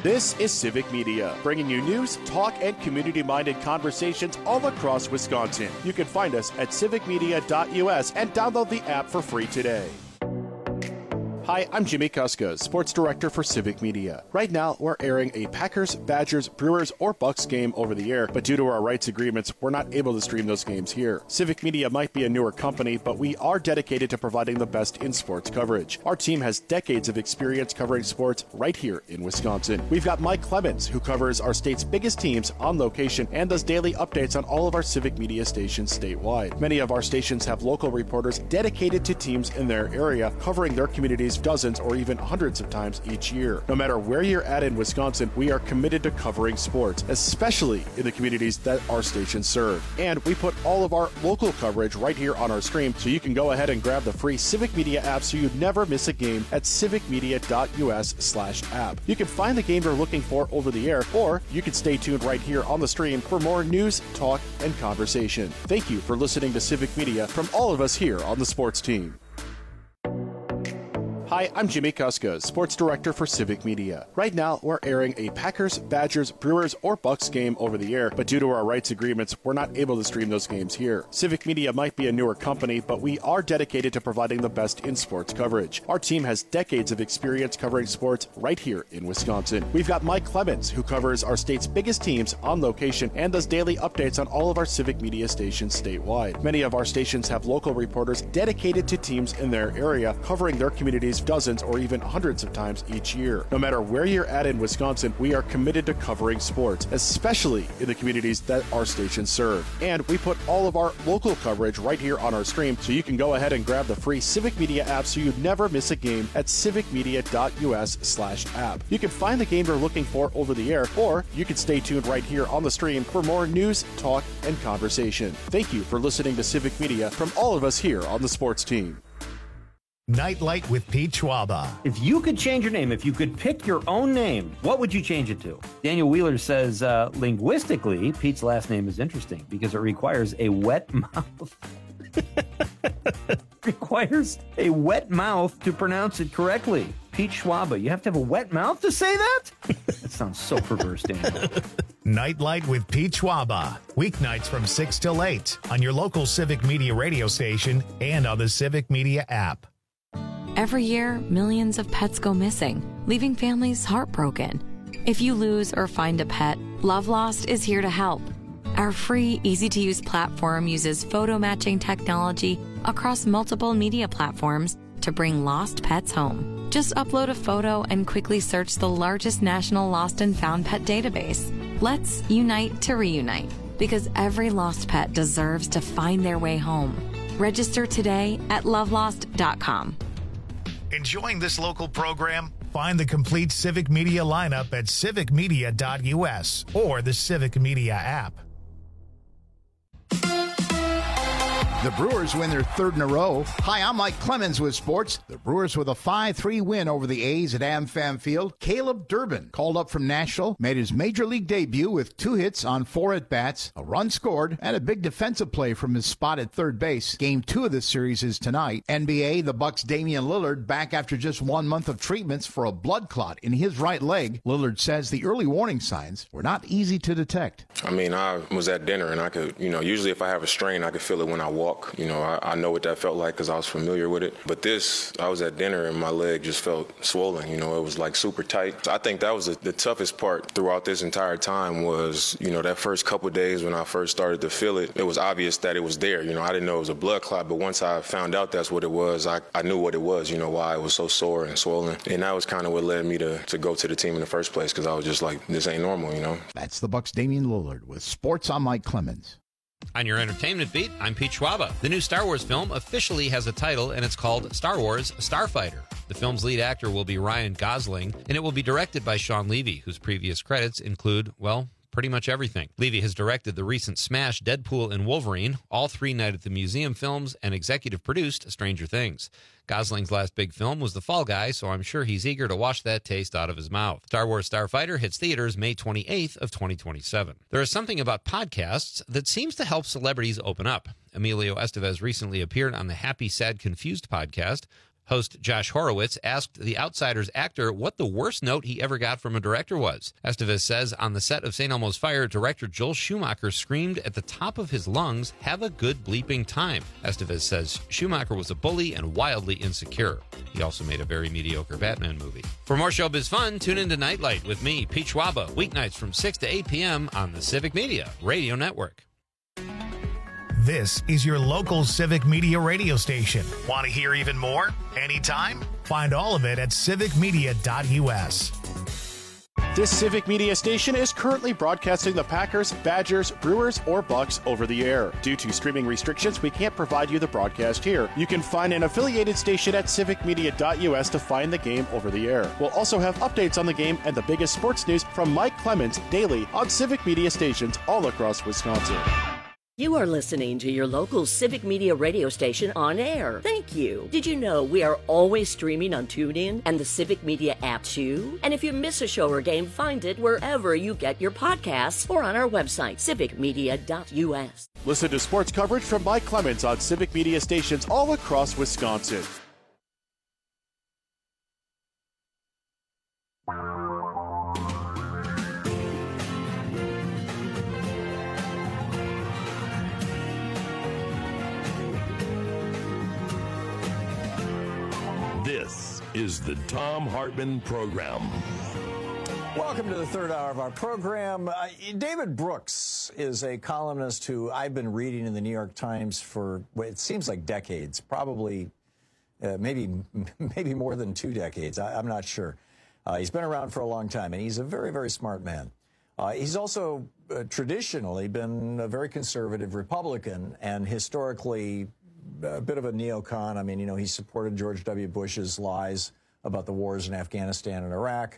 This is Civic Media, bringing you news, talk, and community-minded conversations all across Wisconsin. You can find us at civicmedia.us and download the app for free today. Hi, I'm Jimmy Kuska, Sports Director for Civic Media. Right now, we're airing a Packers, Badgers, Brewers, or Bucks game over the air, but due to our rights agreements, we're not able to stream those games here. Civic Media might be a newer company, but we are dedicated to providing the best in sports coverage. Our team has decades of experience covering sports right here in Wisconsin. We've got Mike Clemens, who covers our state's biggest teams on location and does daily updates on all of our Civic Media stations statewide. Many of our stations have local reporters dedicated to teams in their area, covering their communities dozens or even hundreds of times each year. No matter where you're at in Wisconsin, we are committed to covering sports, especially in the communities that our stations serve. And we put all of our local coverage right here on our stream, so you can go ahead and grab the free Civic Media app so you never miss a game at civicmedia.us/app. You can find the game you're looking for over the air, or you can stay tuned right here on the stream for more news, talk, and conversation. Thank you for listening to Civic Media from all of us here on the sports team. Hi, I'm Jimmy Kuska, Sports Director for Civic Media. Right now, we're airing a Packers, Badgers, Brewers, or Bucks game over the air, but due to our rights agreements, we're not able to stream those games here. Civic Media might be a newer company, but we are dedicated to providing the best in sports coverage. Our team has decades of experience covering sports right here in Wisconsin. We've got Mike Clemens, who covers our state's biggest teams on location and does daily updates on all of our Civic Media stations statewide. Many of our stations have local reporters dedicated to teams in their area, covering their communities dozens or even hundreds of times each year. No matter where you're at in Wisconsin, we are committed to covering sports, especially in the communities that our stations serve. And we put all of our local coverage right here on our stream, so you can go ahead and grab the free Civic Media app so you never miss a game at civicmedia.us/app. You can find the game you're looking for over the air, or you can stay tuned right here on the stream for more news, talk, and conversation. Thank you for listening to Civic Media from all of us here on the sports team. Nightlight with Pete Schwaba. If you could change your name, if you could pick your own name, what would you change it to? Daniel Wheeler says, linguistically, Pete's last name is interesting because it requires a wet mouth. Requires a wet mouth to pronounce it correctly. Pete Schwaba, you have to have a wet mouth to say that? That sounds so perverse, Daniel. Nightlight with Pete Schwaba. Weeknights from 6 till 8 on your local Civic Media radio station and on the Civic Media app. Every year, millions of pets go missing, leaving families heartbroken. If you lose or find a pet, Love Lost is here to help. Our free, easy-to-use platform uses photo matching technology across multiple media platforms to bring lost pets home. Just upload a photo and quickly search the largest national lost and found pet database. Let's unite to reunite, because every lost pet deserves to find their way home. Register today at lovelost.com. Enjoying this local program? Find the complete Civic Media lineup at civicmedia.us or the Civic Media app. The Brewers win their third in a row. Hi, I'm Mike Clemens with sports. The Brewers with a 5-3 win over the A's at AmFam Field. Caleb Durbin, called up from Nashville, made his major league debut with 2 hits on 4 at-bats, a run scored, and a big defensive play from his spot at third base. Game 2 of this series is tonight. NBA, the Bucks' Damian Lillard back after just 1 month of treatments for a blood clot in his right leg. Lillard says the early warning signs were not easy to detect. I mean, I was at dinner and I could, usually if I have a strain, I could feel it when I walk. I know what that felt like because I was familiar with it. But I was at dinner and my leg just felt swollen. It was like super tight. So I think that was the toughest part throughout this entire time was, that first couple of days when I first started to feel it, it was obvious that it was there. I didn't know it was a blood clot, but once I found out that's what it was, I knew what it was, why it was so sore and swollen. And that was kind of what led me to go to the team in the first place because I was just like, this ain't normal, That's the Bucks' Damian Lillard with sports. I'm Mike Clemens. On your entertainment beat, I'm Pete Schwaba. The new Star Wars film officially has a title, and it's called Star Wars Starfighter. The film's lead actor will be Ryan Gosling, and it will be directed by Sean Levy, whose previous credits include, pretty much everything. Levy has directed the recent smash Deadpool and Wolverine, all 3 Night at the Museum films, and executive produced Stranger Things. Gosling's last big film was The Fall Guy, so I'm sure he's eager to wash that taste out of his mouth. Star Wars Starfighter hits theaters May 28th of 2027. There is something about podcasts that seems to help celebrities open up. Emilio Estevez recently appeared on the Happy, Sad, Confused podcast. Host Josh Horowitz asked The Outsider's actor what the worst note he ever got from a director was. Estevez says on the set of St. Elmo's Fire, director Joel Schumacher screamed at the top of his lungs, "Have a good bleeping time." Estevez says Schumacher was a bully and wildly insecure. He also made a very mediocre Batman movie. For more showbiz fun, tune into Nightlight with me, Pete Schwaba, weeknights from 6 to 8 p.m. on the Civic Media Radio Network. This is your local Civic Media radio station. Want to hear even more? Anytime? Find all of it at civicmedia.us. This Civic Media station is currently broadcasting the Packers, Badgers, Brewers, or Bucks over the air. Due to streaming restrictions, we can't provide you the broadcast here. You can find an affiliated station at civicmedia.us to find the game over the air. We'll also have updates on the game and the biggest sports news from Mike Clemens daily on Civic Media stations all across Wisconsin. You are listening to your local Civic Media radio station on air. Thank you. Did you know we are always streaming on TuneIn and the Civic Media app too? And if you miss a show or game, find it wherever you get your podcasts or on our website, civicmedia.us. Listen to sports coverage from Mike Clemens on Civic Media stations all across Wisconsin. This is the Thom Hartmann Program. Welcome to the third hour of our program. David Brooks is a columnist who I've been reading in the New York Times for, it seems like decades, probably maybe more than 2 decades. I'm not sure. He's been around for a long time, and he's a very, very smart man. He's also traditionally been a very conservative Republican and historically a bit of a neocon. I mean, you know, he supported George W. Bush's lies about the wars in Afghanistan and Iraq.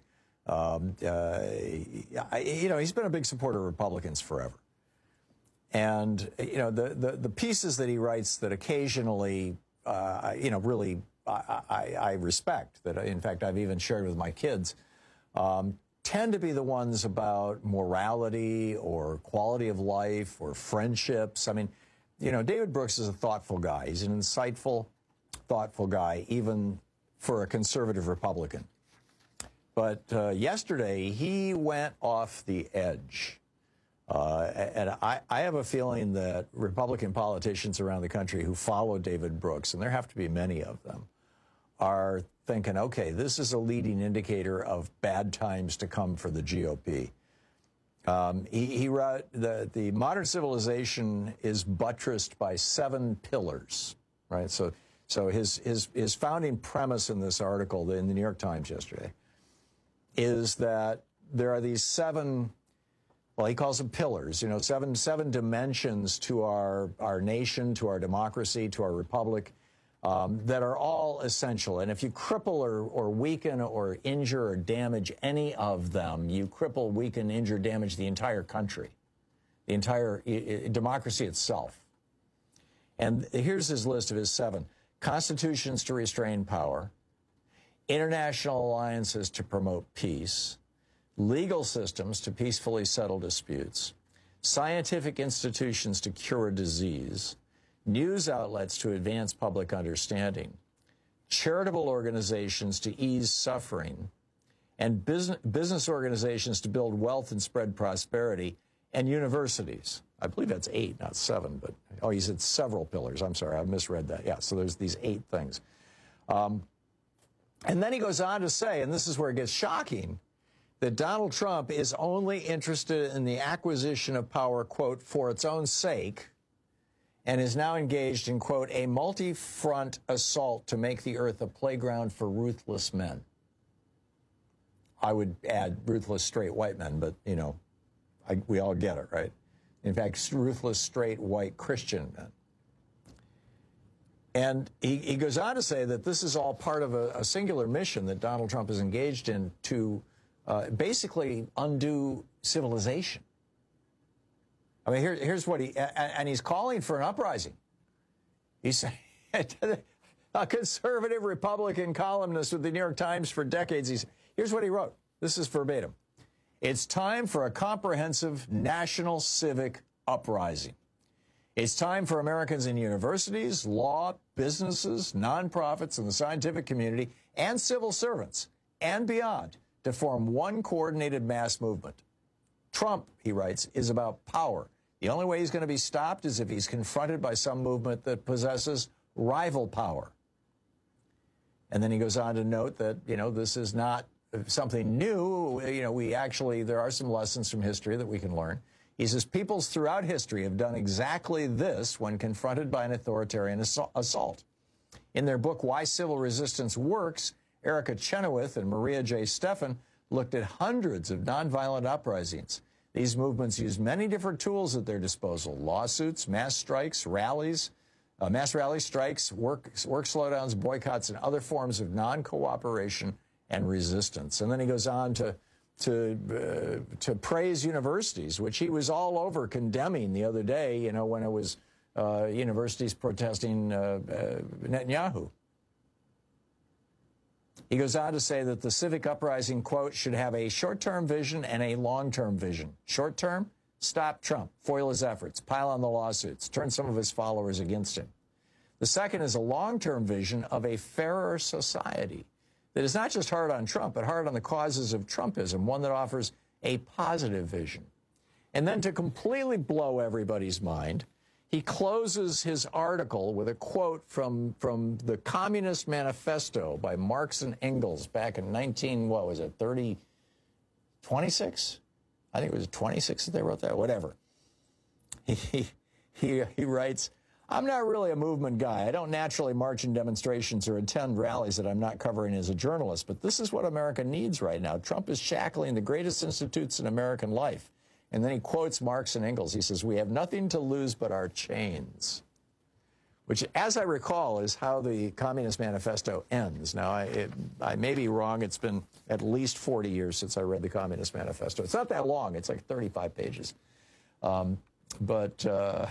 You know, he's been a big supporter of Republicans forever. And, you know, the pieces that he writes that occasionally, you know, really I respect, that in fact I've even shared with my kids, tend to be the ones about morality or quality of life or friendships. I mean, you know, David Brooks is a thoughtful guy. He's an insightful, thoughtful guy, even for a conservative Republican. But yesterday, he went off the edge. And I have a feeling that Republican politicians around the country who follow David Brooks, and there have to be many of them, are thinking, okay, this is a leading indicator of bad times to come for the GOP. He wrote the modern civilization is buttressed by 7 pillars, right? So his founding premise in this article in the New York Times yesterday is that there are these 7, well, he calls them pillars, you know, seven dimensions to our nation, to our democracy, to our republic, that are all essential. And if you cripple or weaken or injure or damage any of them, you cripple, weaken, injure, damage the entire country, the entire democracy itself. And here's his list of his 7. Constitutions to restrain power, international alliances to promote peace, legal systems to peacefully settle disputes, scientific institutions to cure disease, news outlets to advance public understanding, charitable organizations to ease suffering, and business organizations to build wealth and spread prosperity, and universities. I believe that's 8, not 7, but, oh, he said several pillars. I'm sorry, I misread that. Yeah, so there's these 8 things. And then he goes on to say, and this is where it gets shocking, that Donald Trump is only interested in the acquisition of power, quote, for its own sake, and is now engaged in, quote, a multi-front assault to make the earth a playground for ruthless men. I would add ruthless straight white men, but, you know, we all get it, right? In fact, ruthless straight white Christian men. And he goes on to say that this is all part of a singular mission that Donald Trump is engaged in to basically undo civilization. I mean, here's what and he's calling for an uprising. He's a conservative Republican columnist with the New York Times for decades. Here's what he wrote. This is verbatim. It's time for a comprehensive national civic uprising. It's time for Americans in universities, law, businesses, nonprofits, and the scientific community, and civil servants, and beyond, to form one coordinated mass movement. Trump, he writes, is about power. The only way he's going to be stopped is if he's confronted by some movement that possesses rival power. And then he goes on to note that, this is not something new. There are some lessons from history that we can learn. He says peoples throughout history have done exactly this when confronted by an authoritarian assault. In their book, Why Civil Resistance Works, Erica Chenoweth and Maria J. Stephan looked at hundreds of nonviolent uprisings. These movements used many different tools at their disposal: lawsuits, mass strikes, rallies, mass rally strikes, work slowdowns, boycotts, and other forms of non-cooperation and resistance. And then he goes on to praise universities, which he was all over condemning the other day, when it was universities protesting Netanyahu. He goes on to say that the civic uprising, quote, should have a short-term vision and a long-term vision. Short-term, stop Trump, foil his efforts, pile on the lawsuits, turn some of his followers against him. The second is a long-term vision of a fairer society that is not just hard on Trump, but hard on the causes of Trumpism, one that offers a positive vision. And then to completely blow everybody's mind, he closes his article with a quote from the Communist Manifesto by Marx and Engels back in 26? I think it was 26 that they wrote that, whatever. He writes, I'm not really a movement guy. I don't naturally march in demonstrations or attend rallies that I'm not covering as a journalist, but this is what America needs right now. Trump is shackling the greatest institutes in American life. And then he quotes Marx and Engels. He says, we have nothing to lose but our chains, which, as I recall, is how the Communist Manifesto ends. Now, I may be wrong. It's been at least 40 years since I read the Communist Manifesto. It's not that long. It's like 35 pages. But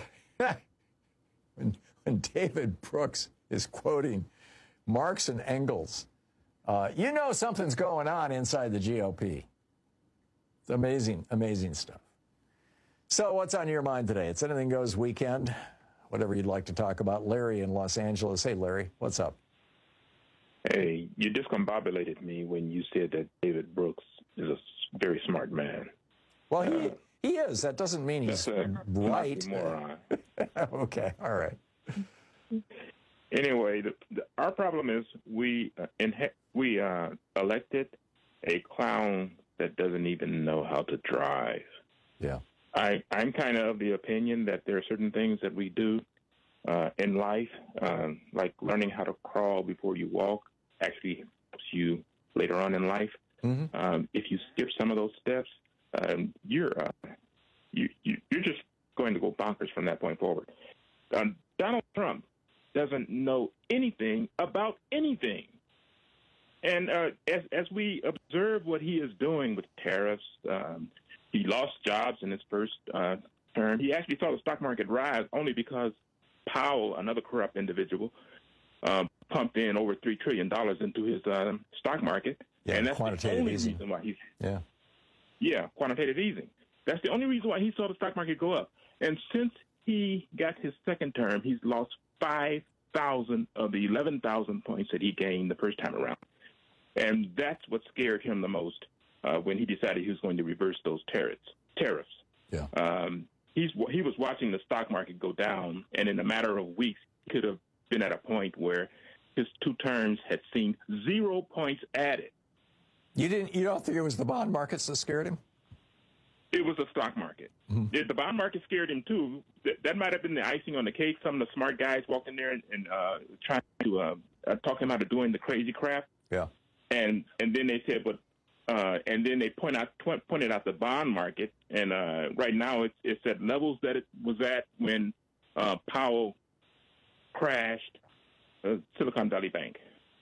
when David Brooks is quoting Marx and Engels, something's going on inside the GOP. It's amazing, amazing stuff. So what's on your mind today? It's Anything Goes weekend. Whatever you'd like to talk about. Larry in Los Angeles. Hey, Larry, what's up? Hey, you discombobulated me when you said that David Brooks is a very smart man. Well, he is. That doesn't mean he's right. Moron. Okay, all right. Anyway, our problem is we elected a clown that doesn't even know how to drive. Yeah. I'm kind of the opinion that there are certain things that we do in life, like learning how to crawl before you walk, actually helps you later on in life. Mm-hmm. If you skip some of those steps, you're just going to go bonkers from that point forward. Donald Trump doesn't know anything about anything. And as we observe what he is doing with tariffs, he lost jobs in his first term. He actually saw the stock market rise only because Powell, another corrupt individual, pumped in over $3 trillion into his stock market. Yeah, and that's the only reason why he's... Yeah, quantitative easing. That's the only reason why he saw the stock market go up. And since he got his second term, he's lost 5,000 of the 11,000 points that he gained the first time around. And that's what scared him the most when he decided he was going to reverse those tariffs. Yeah. He was watching the stock market go down, and in a matter of weeks, he could have been at a point where his two terms had seen 0 points added. You don't think it was the bond markets that scared him? It was the stock market. Mm-hmm. The bond market scared him too. That might have been the icing on the cake. Some of the smart guys walked in there and trying to talk him out of doing the crazy crap. Yeah. And then they said, and then they pointed out the bond market, and right now it's at levels that it was at when Powell crashed Silicon Valley Bank.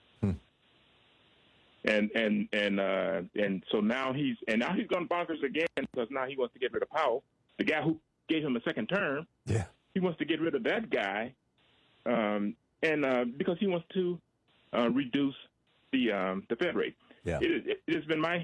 And so now he's gone bonkers again because now he wants to get rid of Powell, the guy who gave him a second term. Yeah, he wants to get rid of that guy, because he wants to reduce the Fed rate. Yeah, it has been my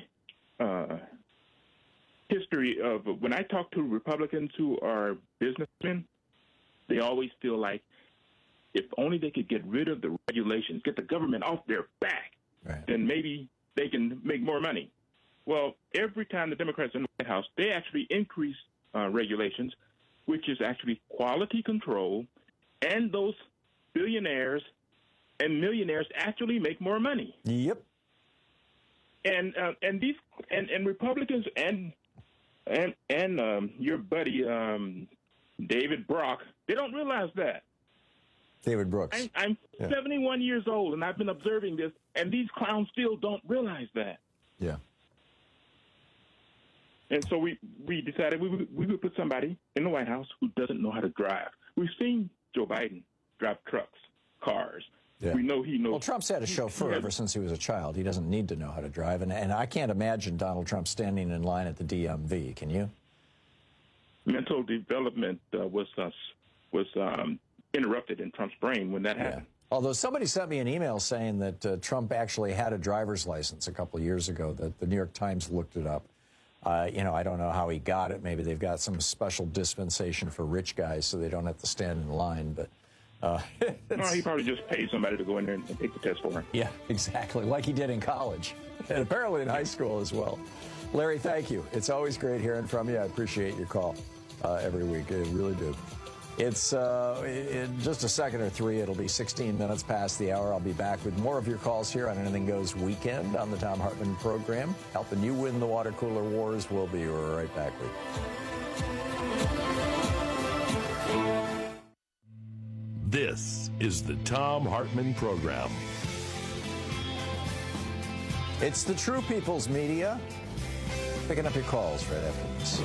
history of when I talk to Republicans who are businessmen, they always feel like if only they could get rid of the regulations, get the government off their back, then maybe they can make more money. Well, every time the Democrats in the White House, they actually increase regulations, which is actually quality control, and those billionaires and millionaires actually make more money. Yep. And Republicans and your buddy David Brock, they don't realize that. David Brooks. I'm 71 years old, and I've been observing this, and these clowns still don't realize that. Yeah. And so we decided we would put somebody in the White House who doesn't know how to drive. We've seen Joe Biden drive trucks, cars. Yeah. We know he knows. Well, Trump's had a chauffeur ever since he was a child. He doesn't need to know how to drive. And I can't imagine Donald Trump standing in line at the DMV. Can you? Mental development was interrupted in Trump's brain when that happened. Although somebody sent me an email saying that Trump actually had a driver's license a couple of years ago, that the New York Times looked it up. I don't know how he got it. Maybe they've got some special dispensation for rich guys so they don't have to stand in line. But no, he probably just paid somebody to go in there and take the test for him. Yeah, exactly, like he did in college and apparently in high school as well. Larry, thank you. It's always great hearing from you. I appreciate your call every week. I really do. It's in just a second or three. It'll be 16 minutes past the hour. I'll be back with more of your calls here on Anything Goes Weekend on the Thom Hartmann program. Helping you win the water cooler wars. We'll be right back with you. This is the Thom Hartmann program. It's the True People's Media. Picking up your calls right after this.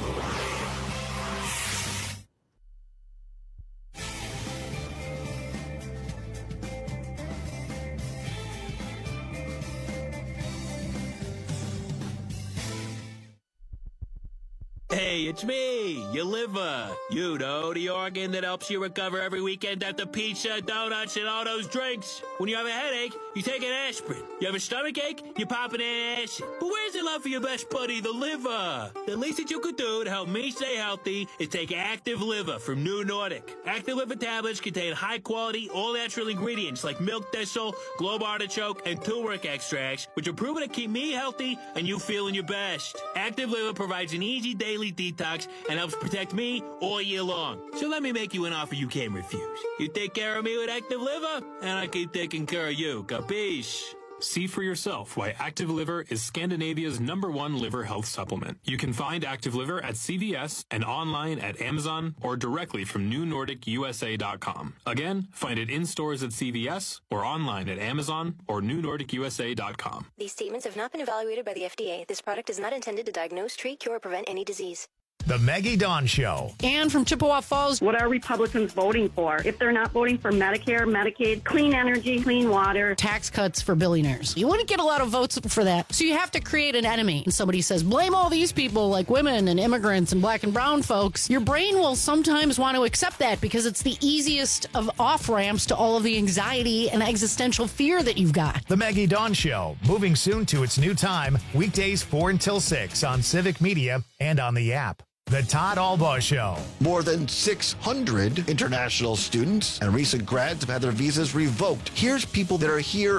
Hey, it's me, your liver. You know, the organ that helps you recover every weekend after pizza, donuts, and all those drinks. When you have a headache, you take an aspirin. You have a stomach ache, you pop an acid. But where's the love for your best buddy, the liver? The least that you could do to help me stay healthy is take Active Liver from New Nordic. Active Liver tablets contain high-quality, all-natural ingredients like milk thistle, globe artichoke, and turmeric extracts, which are proven to keep me healthy and you feeling your best. Active Liver provides an easy daily detox and helps protect me all year long. So let me make you an offer you can't refuse. You take care of me with Active Liver, and I keep taking care of you. Capiche? See for yourself why Active Liver is Scandinavia's #1 liver health supplement. You can find Active Liver at CVS and online at Amazon or directly from NewNordicUSA.com. Again, find it in stores at CVS or online at Amazon or NewNordicUSA.com. These statements have not been evaluated by the FDA. This product is not intended to diagnose, treat, cure, or prevent any disease. The Maggie Dawn Show. Ann from Chippewa Falls. What are Republicans voting for? If they're not voting for Medicare, Medicaid, clean energy, clean water. Tax cuts for billionaires. You wouldn't get a lot of votes for that. So you have to create an enemy. And somebody says, blame all these people like women and immigrants and black and brown folks. Your brain will sometimes want to accept that because it's the easiest of off-ramps to all of the anxiety and existential fear that you've got. The Maggie Dawn Show, moving soon to its new time, weekdays 4 until 6 on Civic Media and on the app. The Todd Albaugh Show. More than 600 international students and recent grads have had their visas revoked. Here's people that are here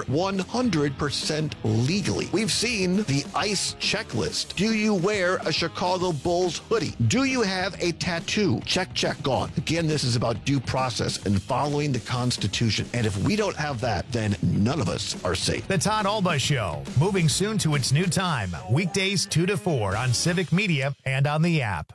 100% legally. We've seen the ICE checklist. Do you wear a Chicago Bulls hoodie? Do you have a tattoo? Check, check, gone. Again, this is about due process and following the Constitution. And if we don't have that, then none of us are safe. The Todd Albaugh Show, moving soon to its new time, weekdays 2 to 4 on Civic Media and on the app.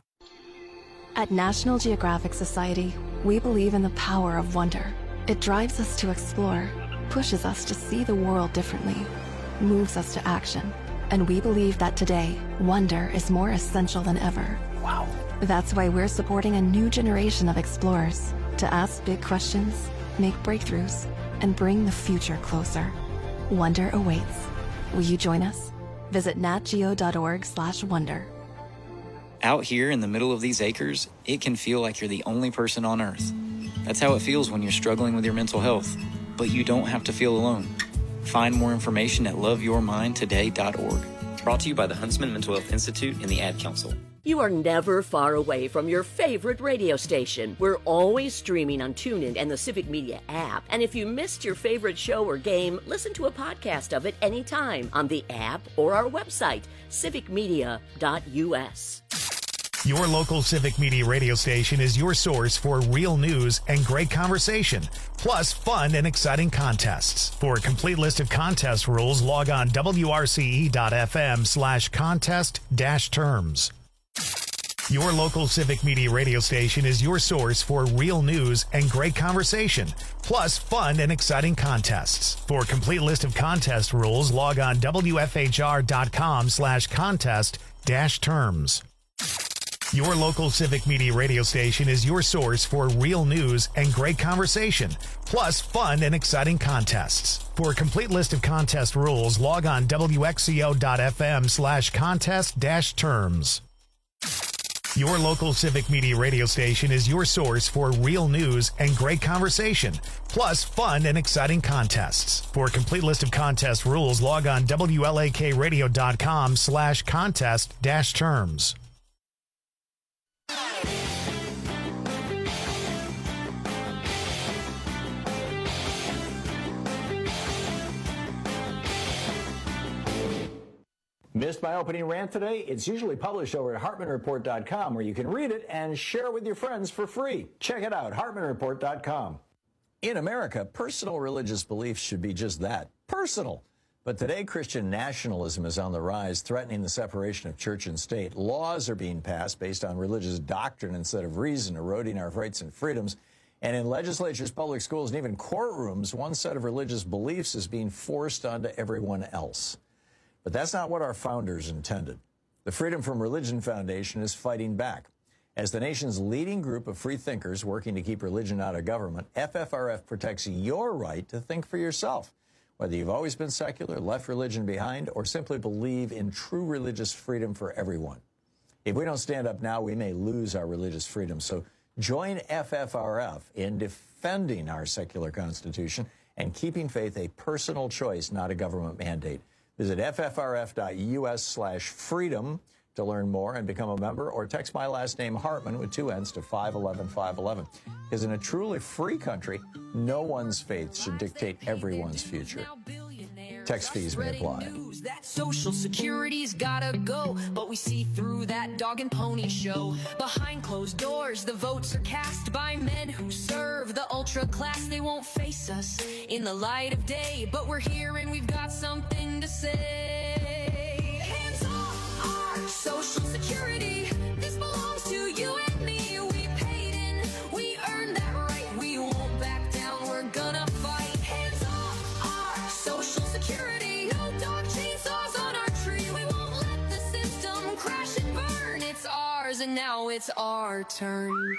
At National Geographic Society, we believe in the power of wonder. It drives us to explore, pushes us to see the world differently, moves us to action. And we believe that today, wonder is more essential than ever. Wow. That's why we're supporting a new generation of explorers to ask big questions, make breakthroughs, and bring the future closer. Wonder awaits. Will you join us? Visit natgeo.org/wonder. Out here in the middle of these acres, it can feel like you're the only person on Earth. That's how it feels when you're struggling with your mental health. But you don't have to feel alone. Find more information at loveyourmindtoday.org. Brought to you by the Huntsman Mental Health Institute and the Ad Council. You are never far away from your favorite radio station. We're always streaming on TuneIn and the Civic Media app. And if you missed your favorite show or game, listen to a podcast of it anytime on the app or our website, civicmedia.us. Your local Civic Media radio station is your source for real news and great conversation, plus fun and exciting contests. For a complete list of contest rules, log on wrce.fm/contest-terms. Your local Civic Media radio station is your source for real news and great conversation, plus fun and exciting contests. For a complete list of contest rules, log on wfhr.com/contest-terms. Your local Civic Media radio station is your source for real news and great conversation, plus fun and exciting contests. For a complete list of contest rules, log on wxco.fm/contest-terms. Your local Civic Media radio station is your source for real news and great conversation, plus fun and exciting contests. For a complete list of contest rules, log on wlakradio.com/contest-terms. Missed my opening rant today? It's usually published over at HartmanReport.com, where you can read it and share it with your friends for free. Check it out, HartmanReport.com. In America, personal religious beliefs should be just that, personal. But today, Christian nationalism is on the rise, threatening the separation of church and state. Laws are being passed based on religious doctrine instead of reason, eroding our rights and freedoms. And in legislatures, public schools, and even courtrooms, one set of religious beliefs is being forced onto everyone else. But that's not what our founders intended. The Freedom from Religion Foundation is fighting back. As the nation's leading group of free thinkers working to keep religion out of government, FFRF protects your right to think for yourself, whether you've always been secular, left religion behind, or simply believe in true religious freedom for everyone. If we don't stand up now, we may lose our religious freedom. So join FFRF in defending our secular Constitution and keeping faith a personal choice, not a government mandate. Visit ffrf.us/freedom to learn more and become a member, or text my last name Hartman with 2 N's to 511-511. Because in a truly free country, no one's faith should dictate everyone's future. Text fees may apply. That Social Security's gotta go, but we see through that dog and pony show. Behind closed doors, the votes are cast by men who serve the ultra class. They won't face us in the light of day, but we're here and we've got something to say. Hands off our Social Security. This belongs to you and me. We paid in, we earned that right. We won't back down, we're gonna fight. Hands off our Social Security. No dog chainsaws on our tree. We won't let the system crash and burn. It's ours and now it's our turn.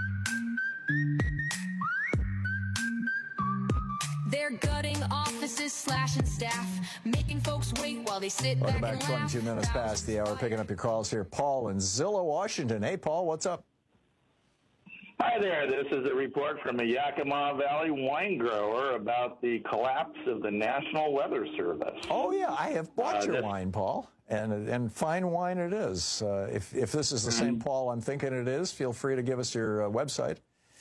They're gutting offices, slashing staff, making folks wait while they sit Welcome back back, and laugh. 22 minutes past the hour. Picking up your calls here. Paul in Zillow, Washington. Hey, Paul, what's up? Hi there. This is a report from a Yakima Valley wine grower about the collapse of the National Weather Service. Oh, yeah. I have bought your wine, Paul, and fine wine it is. If this is the same Paul I'm thinking it is, feel free to give us your website.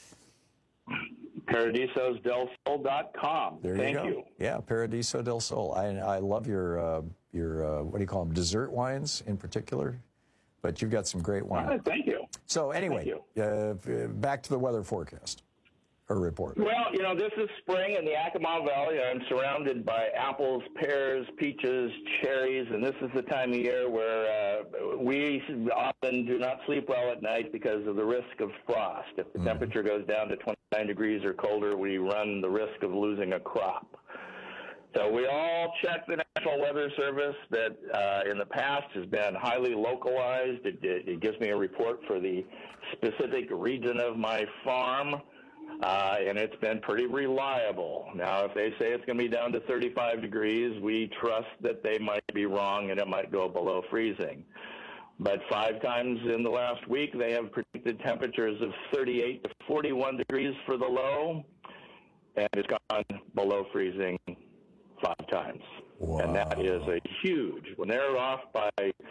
ParadisosDelSol.com. There Thank you go. you. Yeah, Paradiso del Sol. I love your what do you call them, dessert wines in particular, but you've got some great wine. Thank you. So anyway, back to the weather forecast or report. Well, you know, this is spring in the Yakima Valley. I'm surrounded by apples, pears, peaches, cherries, and this is the time of year where we often do not sleep well at night because of the risk of frost. If the temperature goes down to 29 degrees or colder, we run the risk of losing a crop. So we all check the National Weather Service that in the past has been highly localized. It gives me a report for the specific region of my farm. And it's been pretty reliable. Now, if they say it's going to be down to 35 degrees, we trust that they might be wrong and it might go below freezing. But 5 times in the last week, they have predicted temperatures of 38 to 41 degrees for the low, and it's gone below freezing 5 times. Wow. And that is a huge, when they're off by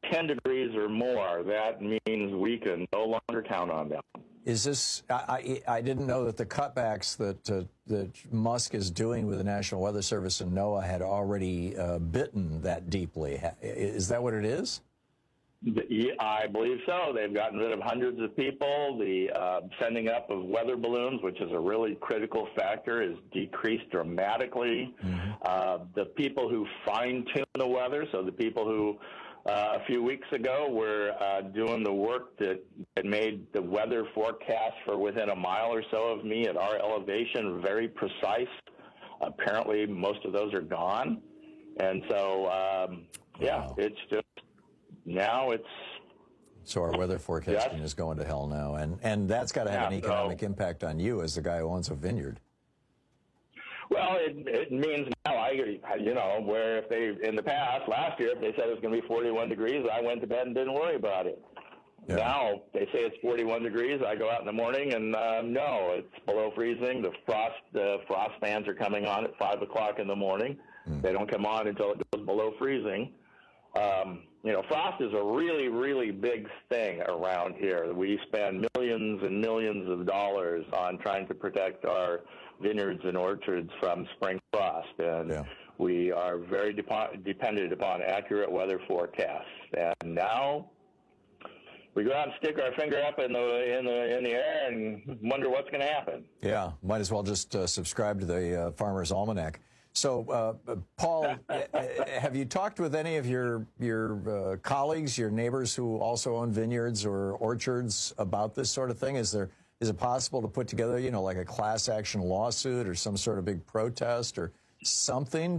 10 degrees or more, that means we can no longer count on them. Is this? I didn't know that the cutbacks that Musk is doing with the National Weather Service and NOAA had already bitten that deeply. Is that what it is? Yeah, I believe so. They've gotten rid of hundreds of people. The sending up of weather balloons, which is a really critical factor, is decreased dramatically. Mm-hmm. The people who fine-tune the weather, so the people who a few weeks ago were doing the work that made the weather forecast for within a mile or so of me at our elevation very precise. Apparently, most of those are gone. And so, it's just, now it's... So our weather forecasting is going to hell now. And that's got to have an economic impact on you as the guy who owns a vineyard. Well, it means now, where if they, in the past, last year, if they said it was going to be 41 degrees, I went to bed and didn't worry about it. Yeah. Now, they say it's 41 degrees, I go out in the morning and no, it's below freezing. The frost fans are coming on at 5 o'clock in the morning. They don't come on until it goes below freezing. Frost is a really, really big thing around here. We spend millions and millions of dollars on trying to protect our vineyards and orchards from spring frost, and we are very dependent upon accurate weather forecasts. And now we go out and stick our finger up in the air and wonder what's going to happen. Yeah, might as well just subscribe to the Farmer's Almanac. So, Paul, have you talked with any of your colleagues, your neighbors who also own vineyards or orchards about this sort of thing? Is it possible to put together, like a class action lawsuit or some sort of big protest or something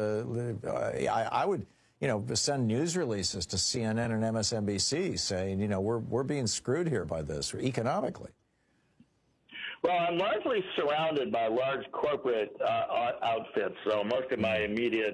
I would, send news releases to CNN and MSNBC saying, we're being screwed here by this economically. Well, I'm largely surrounded by large corporate outfits, so most of my immediate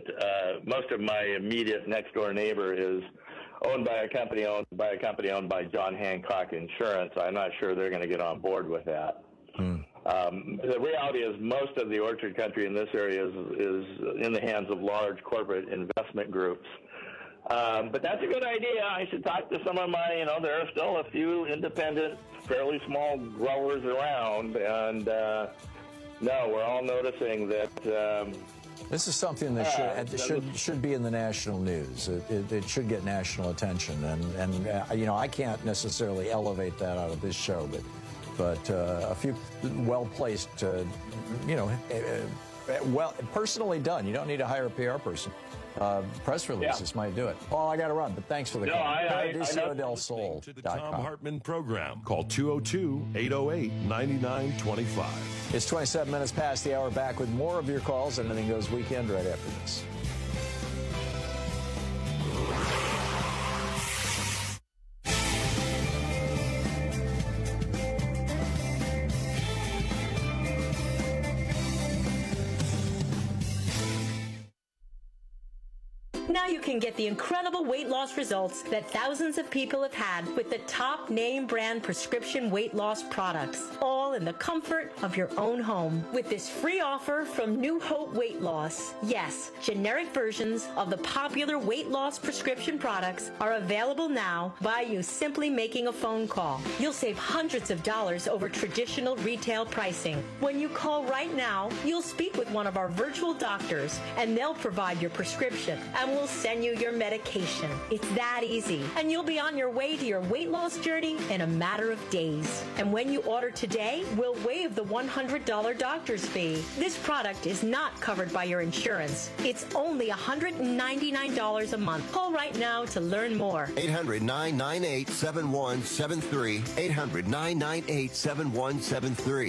next door neighbor is owned by a company owned by John Hancock Insurance. I'm not sure they're going to get on board with that. The reality is most of the orchard country in this area is in the hands of large corporate investment groups. But that's a good idea. I should talk to some of my, there are still a few independent, fairly small growers around, and no, we're all noticing that. This is something that should be in the national news. It should get national attention, and I can't necessarily elevate that out of this show, but a few well-placed, personally done. You don't need to hire a PR person. Press releases might do it. Paul, I got to run, but thanks for the call. ParadisioDelSol.com. To the Tom Hartman program. Call 202-808-9925. It's 27 minutes past the hour. Back with more of your calls. Anything Goes Weekend right after this. Now you can get the incredible weight loss results that thousands of people have had with the top name brand prescription weight loss products, all in the comfort of your own home. With this free offer from New Hope Weight Loss, yes, generic versions of the popular weight loss prescription products are available now by you simply making a phone call. You'll save hundreds of dollars over traditional retail pricing. When you call right now, you'll speak with one of our virtual doctors, and they'll provide your prescription, and we'll send you your medication. It's that easy, and you'll be on your way to your weight loss journey in a matter of days. And when you order today, we'll waive the $100 doctor's fee. This product is not covered by your insurance. It's only $199 a month. Call right now to learn more. 800-998-7173. 800-998-7173.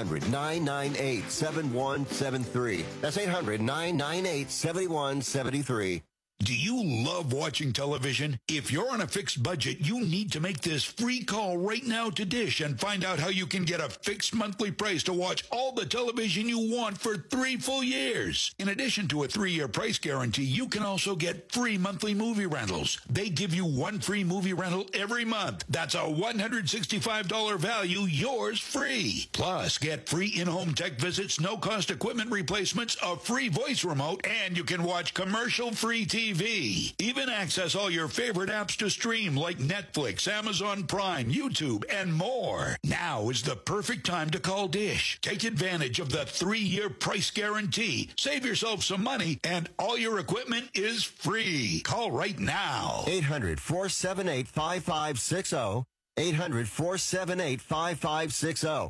800-998-7173. That's 800-998-7173. Do you love watching television? If you're on a fixed budget, you need to make this free call right now to Dish and find out how you can get a fixed monthly price to watch all the television you want for 3 full years. In addition to a 3-year price guarantee, you can also get free monthly movie rentals. They give you 1 free movie rental every month. That's a $165 value, yours free. Plus, get free in-home tech visits, no-cost equipment replacements, a free voice remote, and you can watch commercial-free TV TV. Even access all your favorite apps to stream like Netflix, Amazon Prime, YouTube, and more. Now is the perfect time to call Dish. Take advantage of the 3-year price guarantee. Save yourself some money, and all your equipment is free. Call right now. 800-478-5560. 800-478-5560.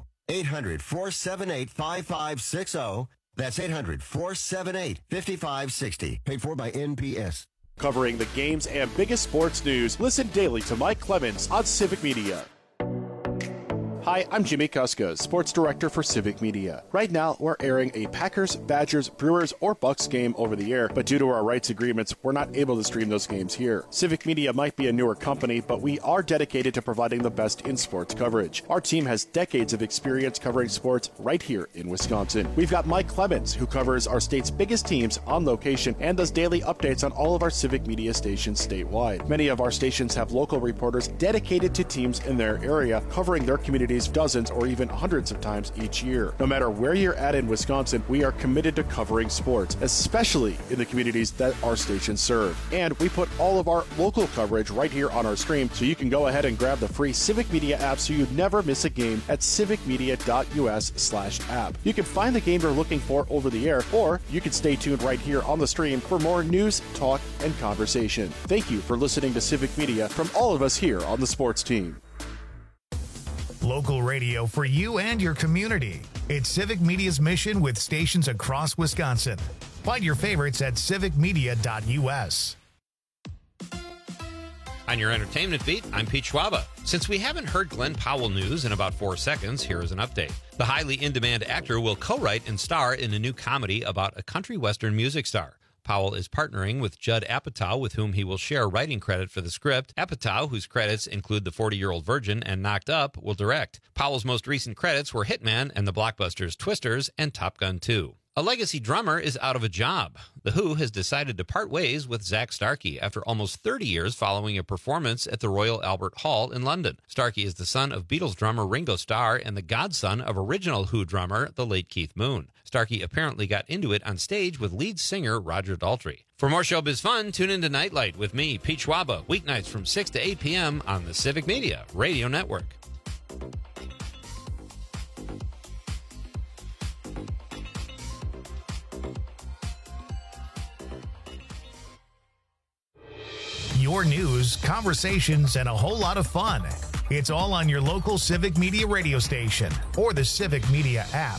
800-478-5560. That's 800-478-5560. Paid for by NPS. Covering the games and biggest sports news, listen daily to Mike Clemens on Civic Media. Hi, I'm Jimmy Kuska, Sports Director for Civic Media. Right now, we're airing a Packers, Badgers, Brewers, or Bucks game over the air, but due to our rights agreements, we're not able to stream those games here. Civic Media might be a newer company, but we are dedicated to providing the best in sports coverage. Our team has decades of experience covering sports right here in Wisconsin. We've got Mike Clemens, who covers our state's biggest teams on location and does daily updates on all of our Civic Media stations statewide. Many of our stations have local reporters dedicated to teams in their area, covering their communities dozens or even hundreds of times each year. No matter where you're at in Wisconsin, we are committed to covering sports, especially in the communities that our stations serve. And we put all of our local coverage right here on our stream, so you can go ahead and grab the free Civic Media app so you never miss a game at civicmedia.us/app. You can find the game you're looking for over the air, or you can stay tuned right here on the stream for more news, talk, and conversation. Thank you for listening to Civic Media from all of us here on the sports team. Local radio for you and your community. It's Civic Media's mission with stations across Wisconsin. Find your favorites at civicmedia.us. On your entertainment beat, I'm Pete Schwaba. Since we haven't heard Glenn Powell news in about 4 seconds, here is an update. The highly in-demand actor will co-write and star in a new comedy about a country western music star. Powell is partnering with Judd Apatow, with whom he will share writing credit for the script. Apatow, whose credits include The 40-Year-Old Virgin and Knocked Up, will direct. Powell's most recent credits were Hitman and the blockbusters Twisters and Top Gun 2. A legacy drummer is out of a job. The Who has decided to part ways with Zak Starkey after almost 30 years following a performance at the Royal Albert Hall in London. Starkey is the son of Beatles drummer Ringo Starr and the godson of original Who drummer, the late Keith Moon. Starkey apparently got into it on stage with lead singer Roger Daltrey. For more showbiz fun, tune into Nightlight with me, Pete Schwaba, weeknights from 6 to 8 p.m. on the Civic Media Radio Network. Your news, conversations, and a whole lot of fun. It's all on your local Civic Media radio station or the Civic Media app.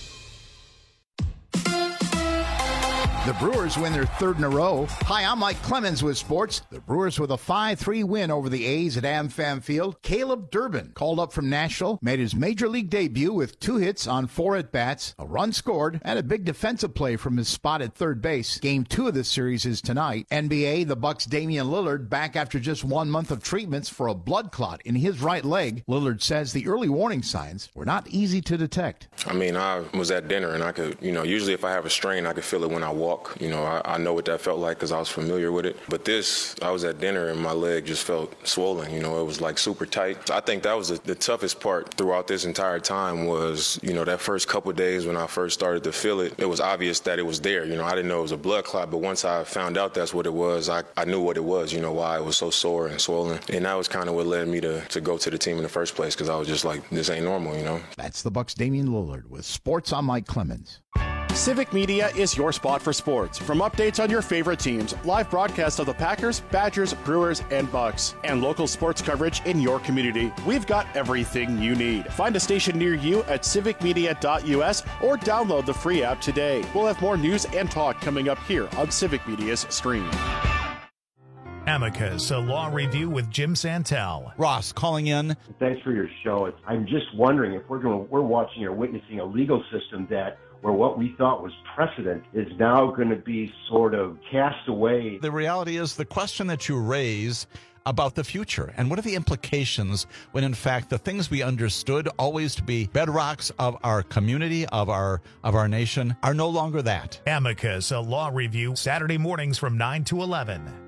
The Brewers win their third in a row. Hi, I'm Mike Clemens with sports. The Brewers with a 5-3 win over the A's at AmFam Field. Caleb Durbin, called up from Nashville, made his major league debut with 2 hits on 4 at-bats, a run scored, and a big defensive play from his spot at third base. Game 2 of this series is tonight. NBA, the Bucks' Damian Lillard back after just 1 month of treatments for a blood clot in his right leg. Lillard says the early warning signs were not easy to detect. I mean, I was at dinner and I could, usually if I have a strain, I could feel it when I walk. I know what that felt like because I was familiar with it. But this, I was at dinner and my leg just felt swollen. It was like super tight. I think that was the toughest part throughout this entire time was, that first couple of days when I first started to feel it, it was obvious that it was there. I didn't know it was a blood clot, but once I found out that's what it was, I knew what it was, why it was so sore and swollen. And that was kind of what led me to go to the team in the first place because I was just like, this ain't normal, That's the Bucks' Damian Lillard with Sports. I'm Mike Clemens. Civic Media is your spot for sports. From updates on your favorite teams, live broadcasts of the Packers, Badgers, Brewers, and Bucks, and local sports coverage in your community, we've got everything you need. Find a station near you at civicmedia.us or download the free app today. We'll have more news and talk coming up here on Civic Media's stream. Amicus, a law review with Jim Santel. Ross calling in. Thanks for your show. I'm just wondering if we're watching or witnessing a legal system where what we thought was precedent is now going to be sort of cast away. The reality is the question that you raise about the future and what are the implications when in fact the things we understood always to be bedrocks of our community, of our nation, are no longer that. Amicus, a law review, Saturday mornings from 9 to 11.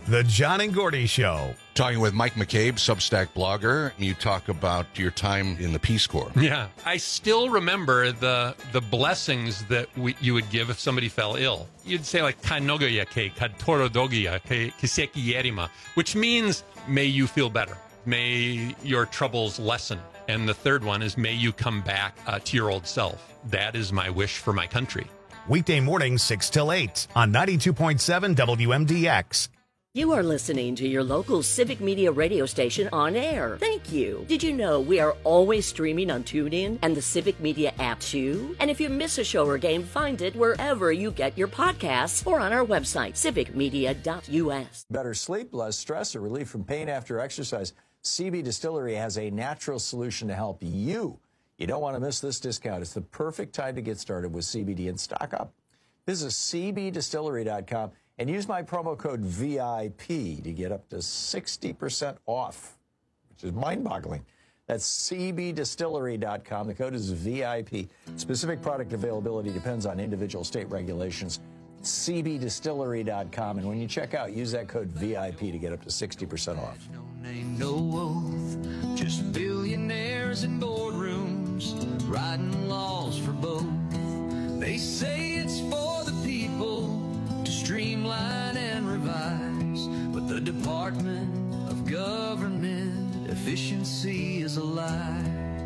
The John and Gordy Show. Talking with Mike McCabe, Substack blogger. You talk about your time in the Peace Corps. Yeah. I still remember the blessings that you would give if somebody fell ill. You'd say like, Kanogoya ke, Katorodogia ke, Kiseki Yerima, which means, may you feel better. May your troubles lessen. And the third one is, may you come back to your old self. That is my wish for my country. Weekday mornings 6 till 8 on 92.7 WMDX. You are listening to your local Civic Media radio station on air. Thank you. Did you know we are always streaming on TuneIn and the Civic Media app too? And if you miss a show or game, find it wherever you get your podcasts or on our website, civicmedia.us. Better sleep, less stress, or relief from pain after exercise. CB Distillery has a natural solution to help you. You don't want to miss this discount. It's the perfect time to get started with CBD and stock up. Visit cbdistillery.com and use my promo code VIP to get up to 60% off, which is mind-boggling. That's cbdistillery.com. The code is VIP. Specific product availability depends on individual state regulations. cbdistillery.com. And when you check out, use that code VIP to get up to 60% off. No oath, just billionaires in boardrooms, writing laws for both. They say it's for the people to streamline and revise, but the Department of Government efficiency is a lie.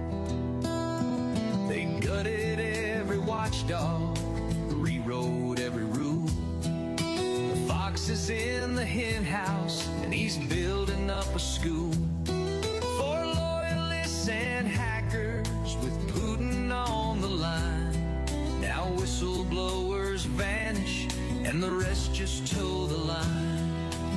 They gutted every watchdog, rewrote every rule. The fox is in the hen house, and he's building up a school for loyalists and hackers with Putin on the line. Now whistleblowers vanish, and the rest just toe the line.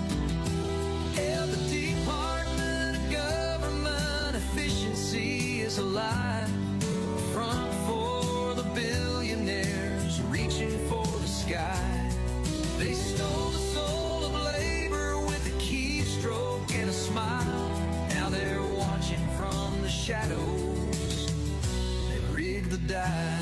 Yeah, the Department of Government efficiency is a lie. Front for the billionaires reaching for the sky. They stole the soul of labor with a keystroke and a smile. Now they're watching from the shadows. They rigged the die.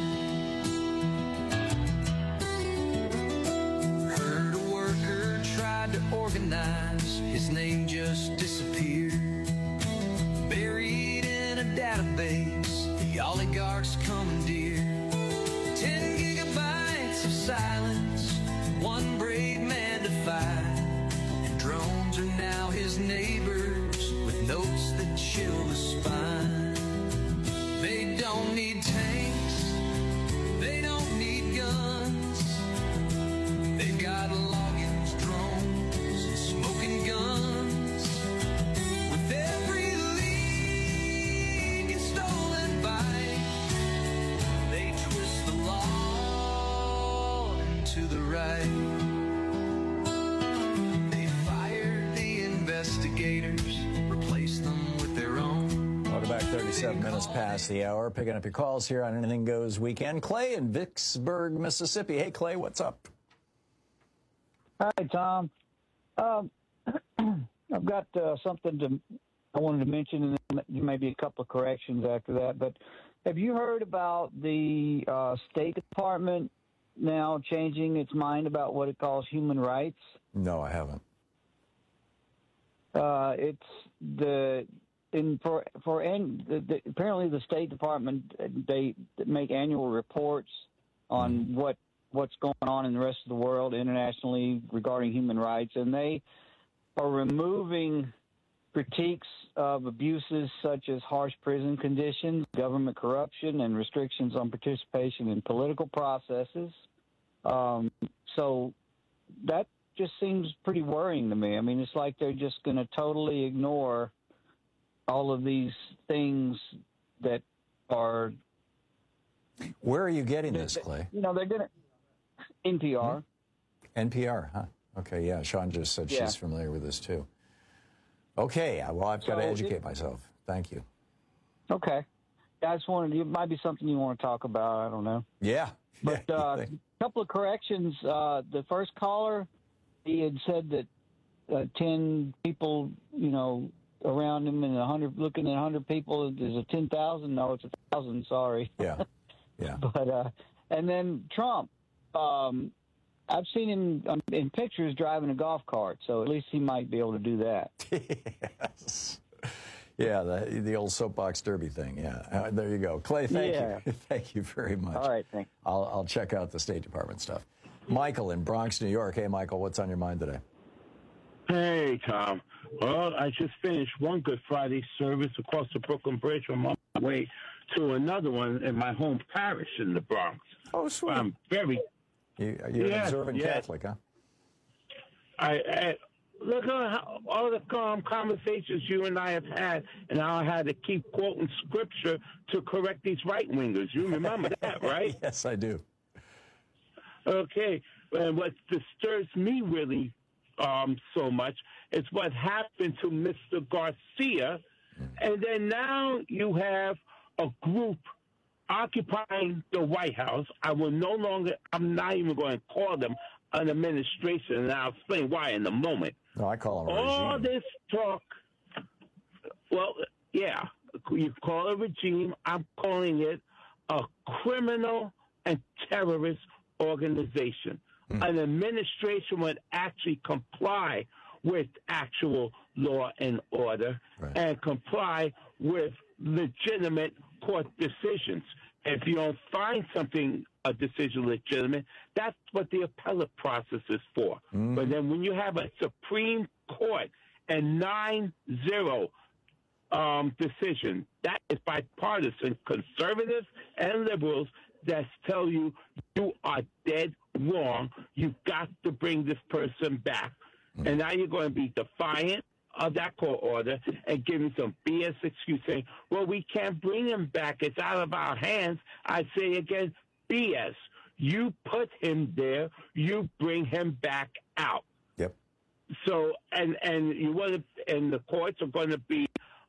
Heard a worker tried to organize. His name just disappeared. Buried in a database, the oligarchs commandeered. 10 gigabytes of silence, one brave man defied. And drones are now his neighbors with notes that chill the spine. They don't need tanks, they don't need guns. They've got logins, drones, and smoking guns. With every leak and stolen bike, they twist the law into the right. They fired the investigators, replaced them with their own. Welcome back, 37 minutes past the hour. Picking up your calls here on Anything Goes Weekend. Clay in Vicksburg, Mississippi. Hey, Clay, what's up? Hi, Tom. I've got something I wanted to mention, and then maybe a couple of corrections after that. But have you heard about the State Department now changing its mind about what it calls human rights? No, I haven't. It's apparently the State Department, they make annual reports on what's going on in the rest of the world internationally regarding human rights, and they are removing critiques of abuses such as harsh prison conditions, government corruption, and restrictions on participation in political processes. So that just seems pretty worrying to me. I mean, it's like they're just going to totally ignore all of these things that are... Where are you getting this, Clay? You know, they're going to... NPR. NPR, huh? Okay, yeah. Sean just said she's familiar with this, too. Okay, well, I've got to educate myself. Thank you. Okay. I just wanted, it might be something you want to talk about. I don't know. Yeah. But a couple of corrections. The first caller, he had said that 10 people, you know, around him and 100, looking at 100 people is a 10,000. No, it's 1,000. Sorry. Yeah. Yeah. But, and then Trump, I've seen him in pictures driving a golf cart, so at least he might be able to do that. Yes. Yeah, the old soapbox derby thing. Yeah, there you go, Clay. Thank you, thank you very much. All right, thanks. I'll check out the State Department stuff. Michael in Bronx, New York. Hey, Michael, what's on your mind today? Hey, Tom. Well, I just finished one Good Friday service across the Brooklyn Bridge on my way to another one in my home parish in the Bronx. Oh, sweet. I'm very... You're an observant Catholic, huh? I look at all the conversations you and I have had, and I had to keep quoting scripture to correct these right-wingers. You remember that, right? Yes, I do. Okay. And what disturbs me really so much is what happened to Mr. Garcia. And then now you have a group occupying the White House. I'm not even going to call them an administration, and I'll explain why in a moment. No, I call them a all regime. This talk, well, yeah, you call it a regime. I'm calling it a criminal and terrorist organization. An administration would actually comply with actual law and order and comply with legitimate court decisions. If you don't find a decision legitimate, that's what the appellate process is for. But then when you have a Supreme Court and 9-0 decision, that is bipartisan, conservatives and liberals that tell you you are dead wrong. You've got to bring this person back. And now you're going to be defiant of that court order and giving some BS excuse saying, well, we can't bring him back. It's out of our hands. I say again, BS. You put him there. You bring him back out. Yep. So, and you want to, and the courts are going to be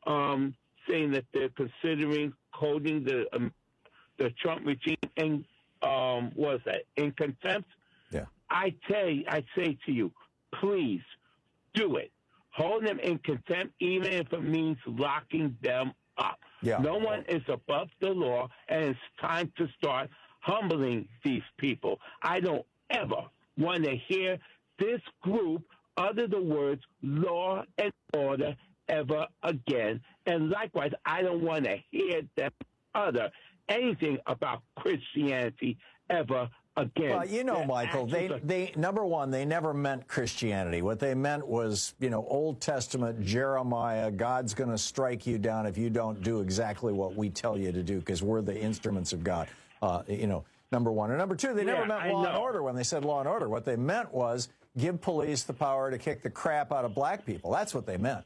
saying that they're considering holding the Trump regime in, what is that, in contempt? Yeah. I say to you, please do it. Hold them in contempt, even if it means locking them up. Yeah. No one is above the law, and it's time to start humbling these people. I don't ever want to hear this group utter the words law and order ever again. And likewise, I don't want to hear them utter anything about Christianity ever again. Well, you know, Michael, they number one, they never meant Christianity. What they meant was, Old Testament, Jeremiah, God's going to strike you down if you don't do exactly what we tell you to do because we're the instruments of God. Number one. And number two, they never meant law and order when they said law and order. What they meant was give police the power to kick the crap out of black people. That's what they meant.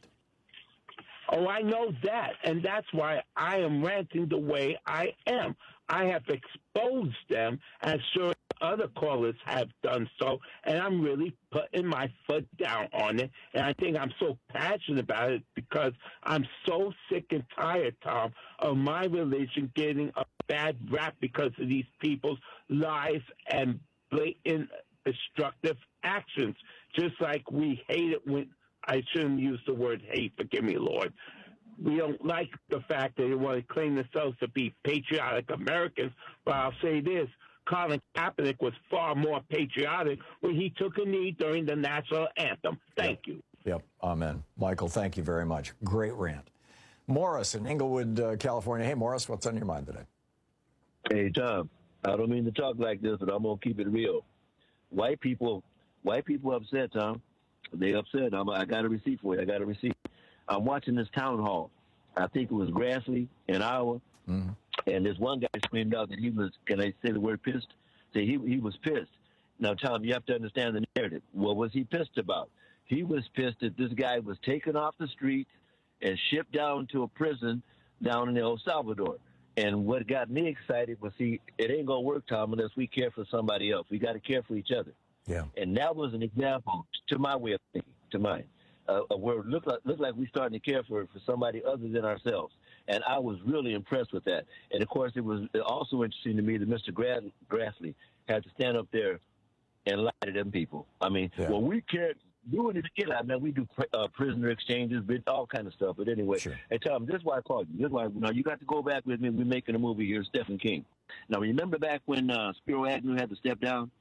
Oh, I know that, and that's why I am ranting the way I am. I have exposed them, as sure other callers have done so, and I'm really putting my foot down on it. And I think I'm so passionate about it because I'm so sick and tired, Tom, of my religion getting a bad rap because of these people's lies and blatant destructive actions. Just like we hate it when I shouldn't use the word hate, forgive me, Lord. We don't like the fact that they want to claim themselves to be patriotic Americans, but I'll say this. Colin Kaepernick was far more patriotic when he took a knee during the national anthem. Thank you. Yep. Amen. Michael, thank you very much. Great rant. Morris in Inglewood, California. Hey, Morris, what's on your mind today? Hey, Tom. I don't mean to talk like this, but I'm going to keep it real. White people upset, Tom. They upset. I got a receipt for you. I got a receipt. I'm watching this town hall. I think it was Grassley in Iowa. Mm-hmm. And this one guy screamed out that he was, can I say the word pissed? Say he was pissed. Now, Tom, you have to understand the narrative. What was he pissed about? He was pissed that this guy was taken off the street and shipped down to a prison down in El Salvador. And what got me excited was, it ain't going to work, Tom, unless we care for somebody else. We got to care for each other. Yeah. And that was an example, to my way of thinking, to mine, where it looked like we starting to care for somebody other than ourselves. And I was really impressed with that. And, of course, it was also interesting to me that Mr. Grassley had to stand up there and lie to them people. I mean, well, we can't do it again. I mean, we do prisoner exchanges, all kind of stuff. But anyway, hey, Tom, this is why I called you. This is why, you got to go back with me. We're making a movie here, Stephen King. Now, remember back when Spiro Agnew had to step down?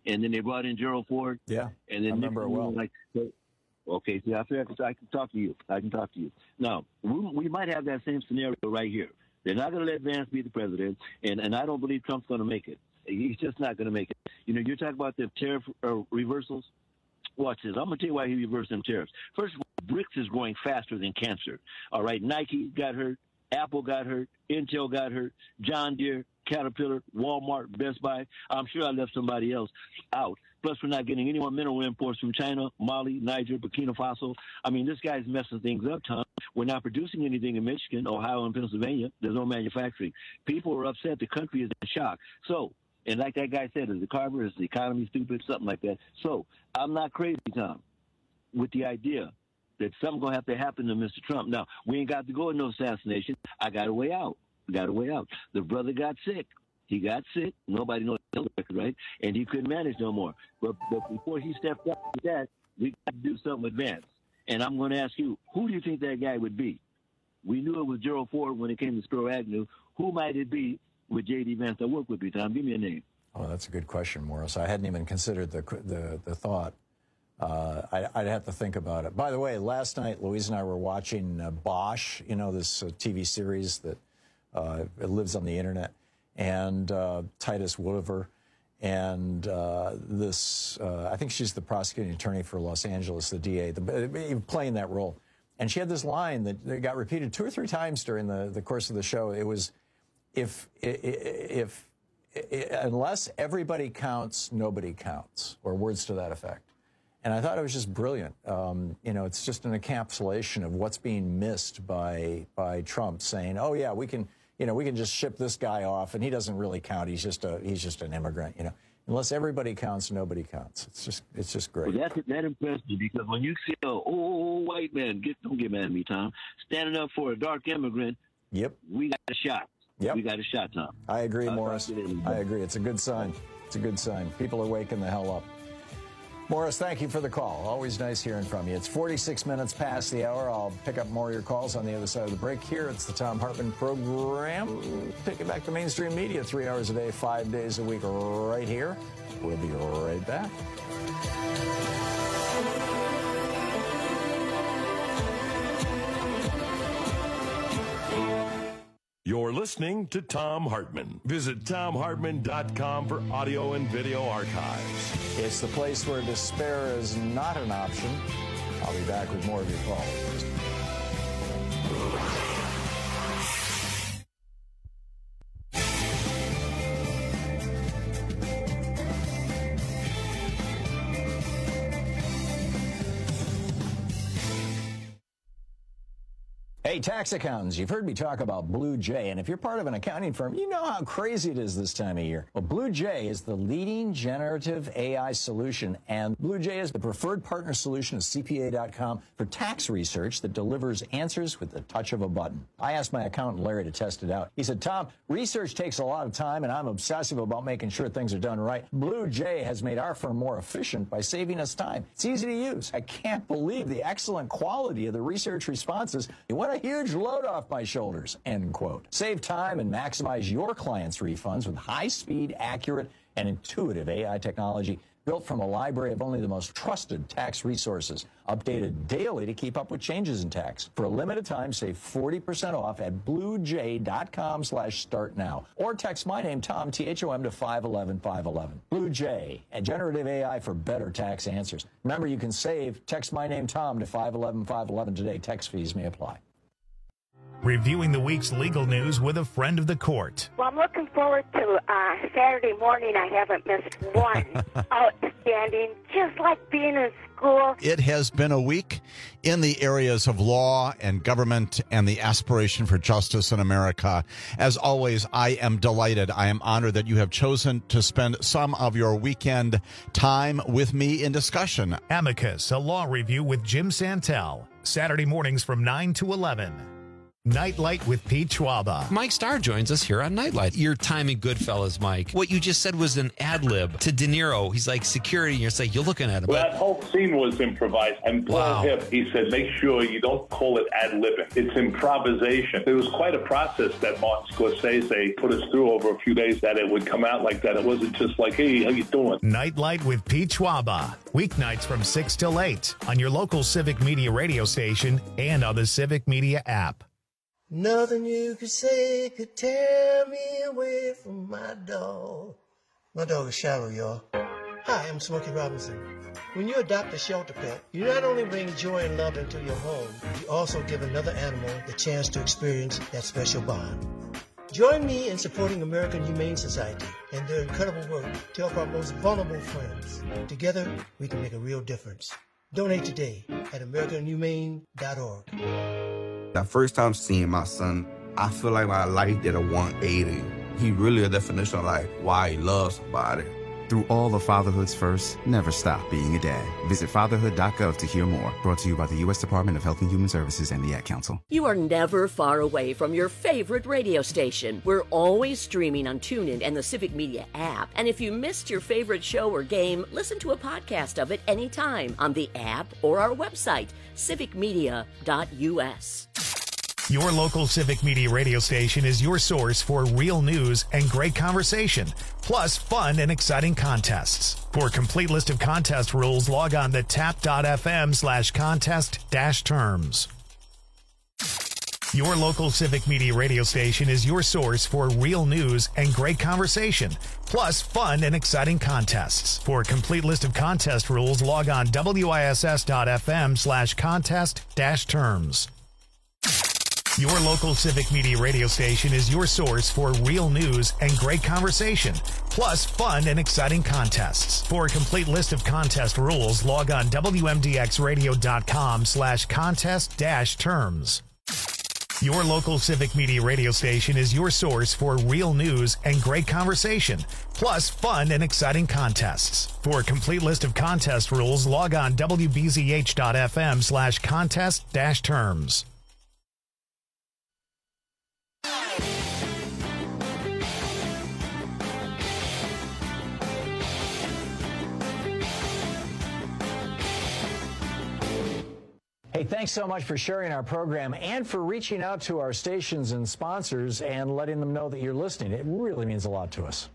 and then they brought in Gerald Ford. Yeah, and then I remember it well. Okay, see, I feel like I can talk to you. Now, we might have that same scenario right here. They're not going to let Vance be the president, and I don't believe Trump's going to make it. He's just not going to make it. You know, you're talking about the tariff reversals. Watch this. I'm going to tell you why he reversed them tariffs. First of all, BRICS is growing faster than cancer. All right, Nike got hurt. Apple got hurt. Intel got hurt. John Deere, Caterpillar, Walmart, Best Buy. I'm sure I left somebody else out. Plus, we're not getting any more mineral imports from China, Mali, Niger, Burkina Faso. I mean, this guy's messing things up, Tom. We're not producing anything in Michigan, Ohio, and Pennsylvania. There's no manufacturing. People are upset. The country is in shock. So, and like that guy said, is the Carver, is the economy stupid, something like that. So, I'm not crazy, Tom, with the idea that something's going to have to happen to Mr. Trump. Now, we ain't got to go in no assassination. I got a way out. The brother got sick. He got sick. Nobody knows the record, right? And he couldn't manage no more. But before he stepped up with that, we got to do something with Vance. And I'm going to ask you, who do you think that guy would be? We knew it was Gerald Ford when it came to Spiro Agnew. Who might it be with J.D. Vance that work with me, Tom? Give me a name. Oh, that's a good question, Morris. I hadn't even considered the thought. I'd have to think about it. By the way, last night, Louise and I were watching Bosch, you know, this TV series that it lives on the internet, and Titus Woodiver, and I think she's the prosecuting attorney for Los Angeles, the DA, playing that role. And she had this line that got repeated 2 or 3 times during the course of the show. It was, unless everybody counts, nobody counts, or words to that effect. And I thought it was just brilliant. You know, it's just an encapsulation of what's being missed by Trump saying, "Oh yeah, we can just ship this guy off, and he doesn't really count. He's just an immigrant." You know, unless everybody counts, nobody counts. It's just great. Well, that impressed me, because when you see an old white man, don't get mad at me, Tom, standing up for a dark immigrant, yep, we got a shot. Yep, we got a shot, Tom. I agree, Morris. I agree. It's a good sign. It's a good sign. People are waking the hell up. Morris, thank you for the call. Always nice hearing from you. It's 46 minutes past the hour. I'll pick up more of your calls on the other side of the break. Here, it's the Thom Hartmann Program. Take it back to mainstream media 3 hours a day, 5 days a week, right here. We'll be right back. You're listening to Thom Hartmann. Visit ThomHartmann.com for audio and video archives. It's the place where despair is not an option. I'll be back with more of your calls. Hey, tax accountants, you've heard me talk about Blue Jay, and if you're part of an accounting firm, you know how crazy it is this time of year. Well, Blue Jay is the leading generative AI solution, and Blue Jay is the preferred partner solution of CPA.com for tax research that delivers answers with the touch of a button. I asked my accountant, Larry, to test it out. He said, "Tom, research takes a lot of time, and I'm obsessive about making sure things are done right. Blue Jay has made our firm more efficient by saving us time. It's easy to use. I can't believe the excellent quality of the research responses. What a huge load off my shoulders," end quote. Save time and maximize your clients' refunds with high-speed, accurate, and intuitive AI technology built from a library of only the most trusted tax resources, updated daily to keep up with changes in tax. For a limited time, save 40% off at bluejay.com/start now. Or text my name, Tom, T-H-O-M, to 511-511. Blue Jay, and generative AI for better tax answers. Remember, you can save. Text my name, Tom, to 511-511 today. Text fees may apply. Reviewing the week's legal news with a friend of the court. Well, I'm looking forward to Saturday morning. I haven't missed one. Outstanding, just like being in school. It has been a week in the areas of law and government and the aspiration for justice in America. As always, I am delighted. I am honored that you have chosen to spend some of your weekend time with me in discussion. Amicus, a law review with Jim Santel. Saturday mornings from 9 to 11. Nightlight with Pete Schwaba. Mike Starr joins us here on Nightlight. Your time in Goodfellas, Mike. What you just said was an ad-lib to De Niro. He's like, security, and you're like, you're looking at him. Well, that whole scene was improvised. And Paul Hip, he said, make sure you don't call it ad-libbing. It's improvisation. It was quite a process that Martin Scorsese put us through over a few days that it would come out like that. It wasn't just like, hey, how you doing? Nightlight with Pete Schwaba. Weeknights from 6 till 8 on your local Civic Media radio station and on the Civic Media app. Nothing you could say could tear me away from my dog. My dog is Shallow, y'all. Hi, I'm Smokey Robinson. When you adopt a shelter pet, you not only bring joy and love into your home, you also give another animal the chance to experience that special bond. Join me in supporting American Humane Society and their incredible work to help our most vulnerable friends. Together, we can make a real difference. Donate today at AmericanHumane.org. That first time seeing my son, I feel like my life did a 180. He really a definition of like why he loves somebody. Through all of fatherhood's first, never stop being a dad. Visit fatherhood.gov to hear more. Brought to you by the U.S. Department of Health and Human Services and the Ad Council. You are never far away from your favorite radio station. We're always streaming on TuneIn and the Civic Media app. And if you missed your favorite show or game, listen to a podcast of it anytime on the app or our website, civicmedia.us. Your local Civic Media radio station is your source for real news and great conversation, plus fun and exciting contests. For a complete list of contest rules, log on to tap.fm/contest-terms. Your local Civic Media radio station is your source for real news and great conversation, plus fun and exciting contests. For a complete list of contest rules, log on wiss.fm/contest-terms. Your local Civic Media radio station is your source for real news and great conversation, plus fun and exciting contests. For a complete list of contest rules, log on wmdxradio.com/contest-terms. Your local Civic Media radio station is your source for real news and great conversation, plus fun and exciting contests. For a complete list of contest rules, log on wbzh.fm/contest-terms. Hey, thanks so much for sharing our program and for reaching out to our stations and sponsors and letting them know that you're listening. It really means a lot to us.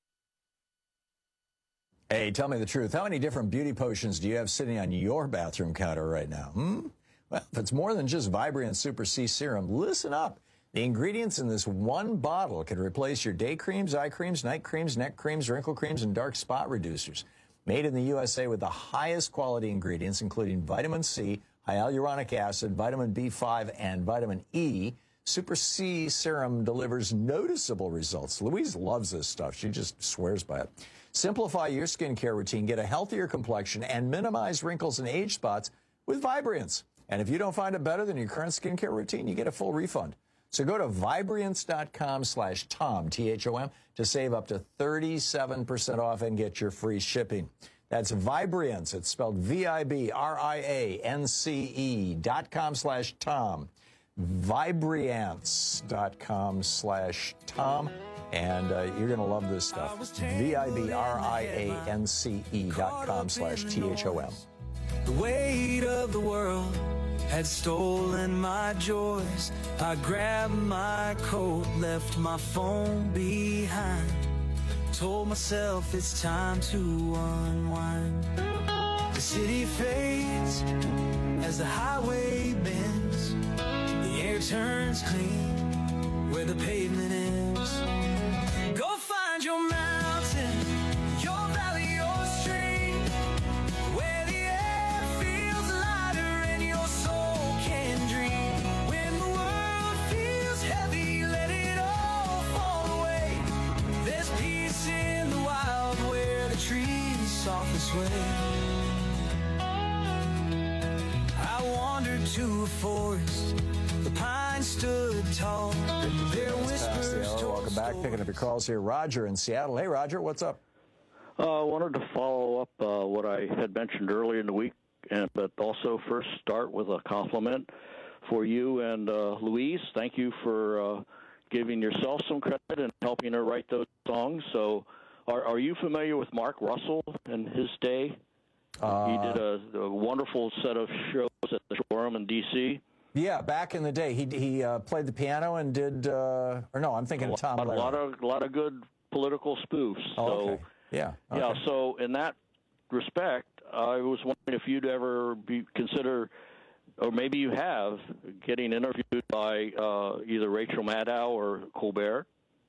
Hey, tell me the truth. How many different beauty potions do you have sitting on your bathroom counter right now? Well, if it's more than just Vibrant Super C Serum, listen up. The ingredients in this one bottle can replace your day creams, eye creams, night creams, neck creams, wrinkle creams, and dark spot reducers. Made in the USA with the highest quality ingredients, including vitamin C, hyaluronic acid, vitamin B5, and vitamin E, Super C Serum delivers noticeable results. Louise loves this stuff. She just swears by it. Simplify your skincare routine, get a healthier complexion, and minimize wrinkles and age spots with Vibrance. And if you don't find it better than your current skincare routine, you get a full refund. So go to Vibrance.com/Tom, T-H-O-M, to save up to 37% off and get your free shipping. That's Vibrance. It's spelled VIBRIANCE.com/Tom. Vibrance.com/Tom. And you're going to love this stuff. VIBRIANCE.com/THOM. The weight of the world had stolen my joys. I grabbed my coat, left my phone behind. Told myself it's time to unwind. The city fades as the highway bends. The air turns clean where the pavement ends. Go find your mountain, your valley, your stream, where the air feels lighter and your soul can dream. When the world feels heavy, let it all fall away. There's peace in the wild where the trees softly sway. I wandered to a forest, the pines stood tall. Their whispers told. Welcome back. Picking up your calls here. Roger in Seattle. Hey, Roger, what's up? I wanted to follow up what I had mentioned earlier in the week, but also first start with a compliment for you and Louise. Thank you for giving yourself some credit and helping her write those songs. So are you familiar with Mark Russell and his day? He did a wonderful set of shows at the Shoreham in D.C. Yeah, back in the day, he played the piano and did. Or no, I'm thinking of Tom. A lot of good political spoofs. Oh, so okay. Yeah. Okay. Yeah. So in that respect, I was wondering if you'd ever consider, or maybe you have, getting interviewed by either Rachel Maddow or Colbert.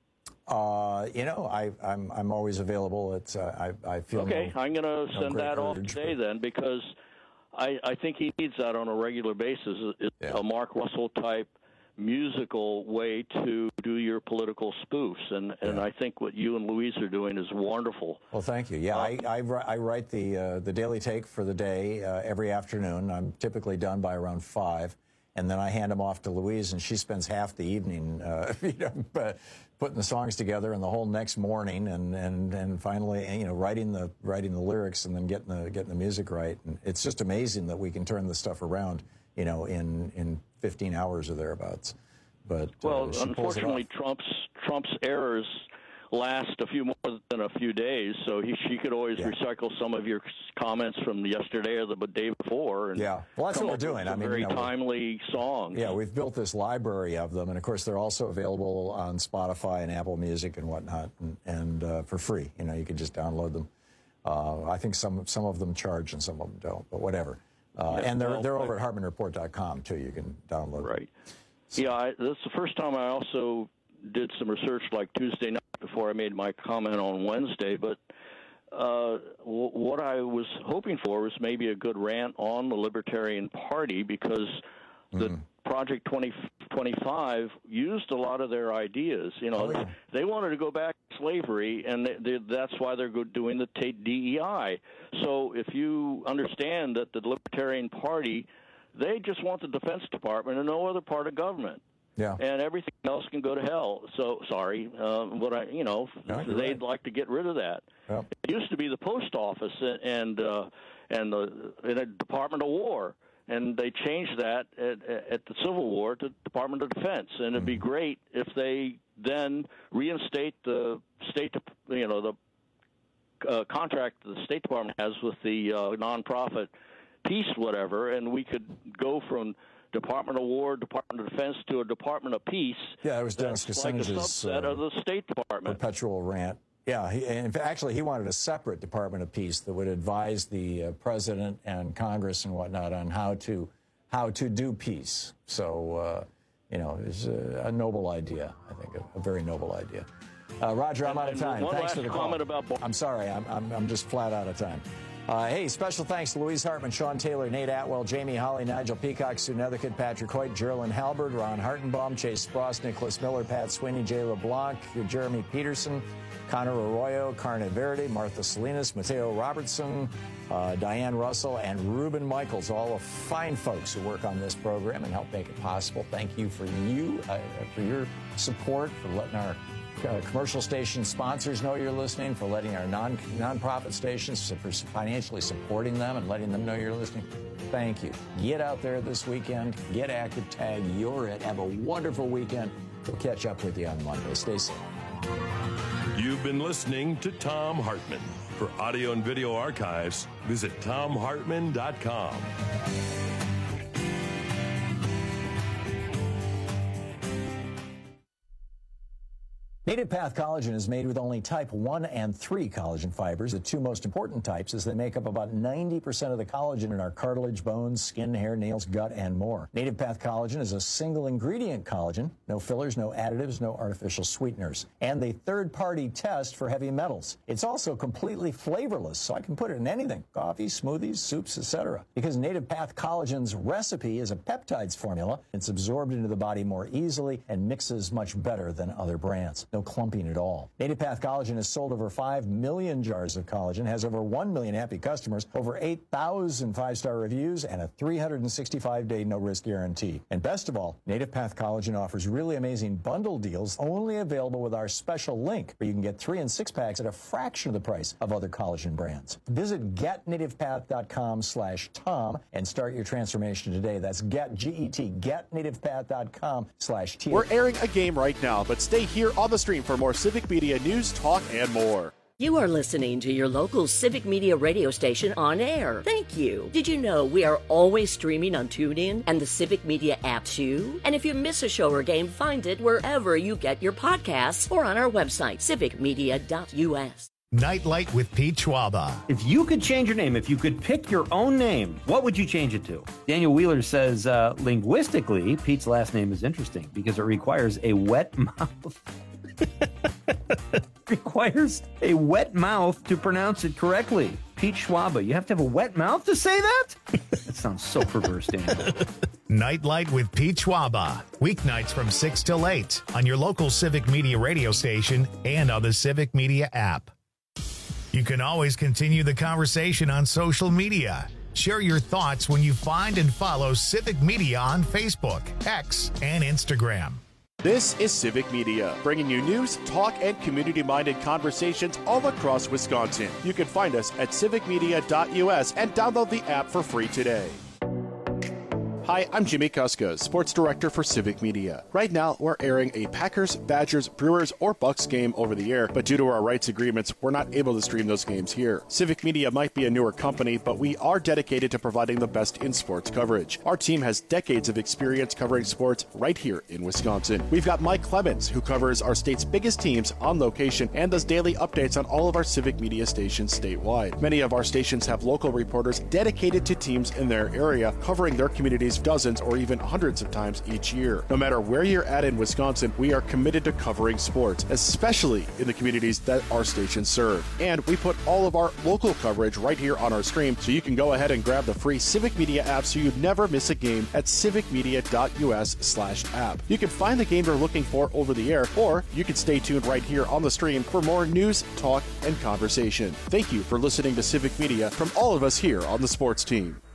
I'm always available. It's I feel okay. I'm going to send that off today then, because I think he needs that on a regular basis. It's a Mark Russell type musical way to do your political spoofs, and I think what you and Louise are doing is wonderful. Well, thank you. Yeah, I write the Daily Take for the day every afternoon. I'm typically done by around 5, and then I hand them off to Louise, and she spends half the evening, putting the songs together, and the whole next morning, and finally, writing the lyrics, and then getting the music right. And it's just amazing that we can turn this stuff around, in 15 hours or thereabouts. But unfortunately, Trump's errors last a few more than a few days, so she could always recycle some of your comments from yesterday or the day before. And well, that's what we're doing. I mean, very timely songs. Yeah, we've built this library of them, and of course, they're also available on Spotify and Apple Music and whatnot, and for free. You can just download them. I think some of them charge and some of them don't, but whatever. And they're over at HartmanReport.com too. You can download them. Right. Yeah, this is the first time I also did some research like Tuesday night before I made my comment on Wednesday, but what I was hoping for was maybe a good rant on the Libertarian Party, because the Project 2025 used a lot of their ideas. They wanted to go back to slavery, and that's why they're doing the DEI. So if you understand that the Libertarian Party, they just want the Defense Department and no other part of government. Yeah. And everything else can go to hell. So sorry, they'd like to get rid of that. Yep. It used to be the post office and the Department of War, and they changed that at the Civil War to Department of Defense. And it'd be great if they then reinstate the the contract the State Department has with the nonprofit peace, whatever, and we could go from Department of War, Department of Defense to a Department of Peace. Yeah, it was Dennis Kucinich's like a subset of the State Department. Perpetual rant. Yeah, he wanted a separate Department of Peace that would advise the president and Congress and whatnot on how to do peace. So, it's a noble idea. I think a very noble idea. Roger, I'm out of time. Thanks for the call. I'm sorry, I'm just flat out of time. Hey, special thanks to Louise Hartman, Sean Taylor, Nate Atwell, Jamie Holly, Nigel Peacock, Sue Nethercutt, Patrick Hoyt, Geraldine Halberd, Ron Hartenbaum, Chase Spross, Nicholas Miller, Pat Sweeney, Jay LeBlanc, Jeremy Peterson, Connor Arroyo, Carna Verde, Martha Salinas, Mateo Robertson, Diane Russell, and Ruben Michaels, all the fine folks who work on this program and help make it possible. Thank you for your support, for letting our commercial station sponsors know you're listening, for letting our nonprofit stations, for financially supporting them and letting them know you're listening. Thank you. Get out there this weekend. Get active. Tag You're It. Have a wonderful weekend. We'll catch up with you on Monday. Stay safe. You've been listening to Thom Hartmann. For audio and video archives, visit ThomHartmann.com. Native Path Collagen is made with only type 1 and 3 collagen fibers, the two most important types, as they make up about 90% of the collagen in our cartilage, bones, skin, hair, nails, gut, and more. Native Path Collagen is a single ingredient collagen, no fillers, no additives, no artificial sweeteners, and a third-party test for heavy metals. It's also completely flavorless, so I can put it in anything, coffee, smoothies, soups, etc. Because Native Path Collagen's recipe is a peptides formula, it's absorbed into the body more easily and mixes much better than other brands. No no clumping at all. Native Path Collagen has sold over 5 million jars of collagen, has over 1 million happy customers, over 8,000 5-star reviews, and a 365-day no-risk guarantee. And best of all, Native Path Collagen offers really amazing bundle deals only available with our special link, where you can get 3 and 6 packs at a fraction of the price of other collagen brands. Visit getnativepath.com/Tom and start your transformation today. That's getnativepath.com/T. We're airing a game right now, but stay here on the stream for more Civic Media news, talk, and more. You are listening to your local Civic Media radio station on air. Thank you. Did you know we are always streaming on TuneIn and the Civic Media app too? And if you miss a show or game, find it wherever you get your podcasts or on our website, civicmedia.us. Nightlight with Pete Schwaba. If you could change your name, if you could pick your own name, what would you change it to? Daniel Wheeler says, linguistically, Pete's last name is interesting because it requires a wet mouth. Requires a wet mouth to pronounce it correctly. Pete Schwaba, you have to have a wet mouth to say that? That sounds so perverse, Daniel. Nightlight with Pete Schwaba. Weeknights from 6 till 8 on your local Civic Media radio station and on the Civic Media app. You can always continue the conversation on social media. Share your thoughts when you find and follow Civic Media on Facebook, X, and Instagram. This is Civic Media, bringing you news, talk, and community-minded conversations all across Wisconsin. You can find us at civicmedia.us and download the app for free today. Hi, I'm Jimmy Kuska, Sports Director for Civic Media. Right now, we're airing a Packers, Badgers, Brewers, or Bucks game over the air, but due to our rights agreements, we're not able to stream those games here. Civic Media might be a newer company, but we are dedicated to providing the best in sports coverage. Our team has decades of experience covering sports right here in Wisconsin. We've got Mike Clemens, who covers our state's biggest teams on location and does daily updates on all of our Civic Media stations statewide. Many of our stations have local reporters dedicated to teams in their area, covering their communities dozens or even hundreds of times each year. No matter where you're at in Wisconsin, we are committed to covering sports, especially in the communities that our stations serve. And we put all of our local coverage right here on our stream, so you can go ahead and grab the free Civic Media app so you never miss a game at civicmedia.us/app. You can find the game you're looking for over the air, or you can stay tuned right here on the stream for more news, talk, and conversation. Thank you for listening to Civic Media from all of us here on the sports team.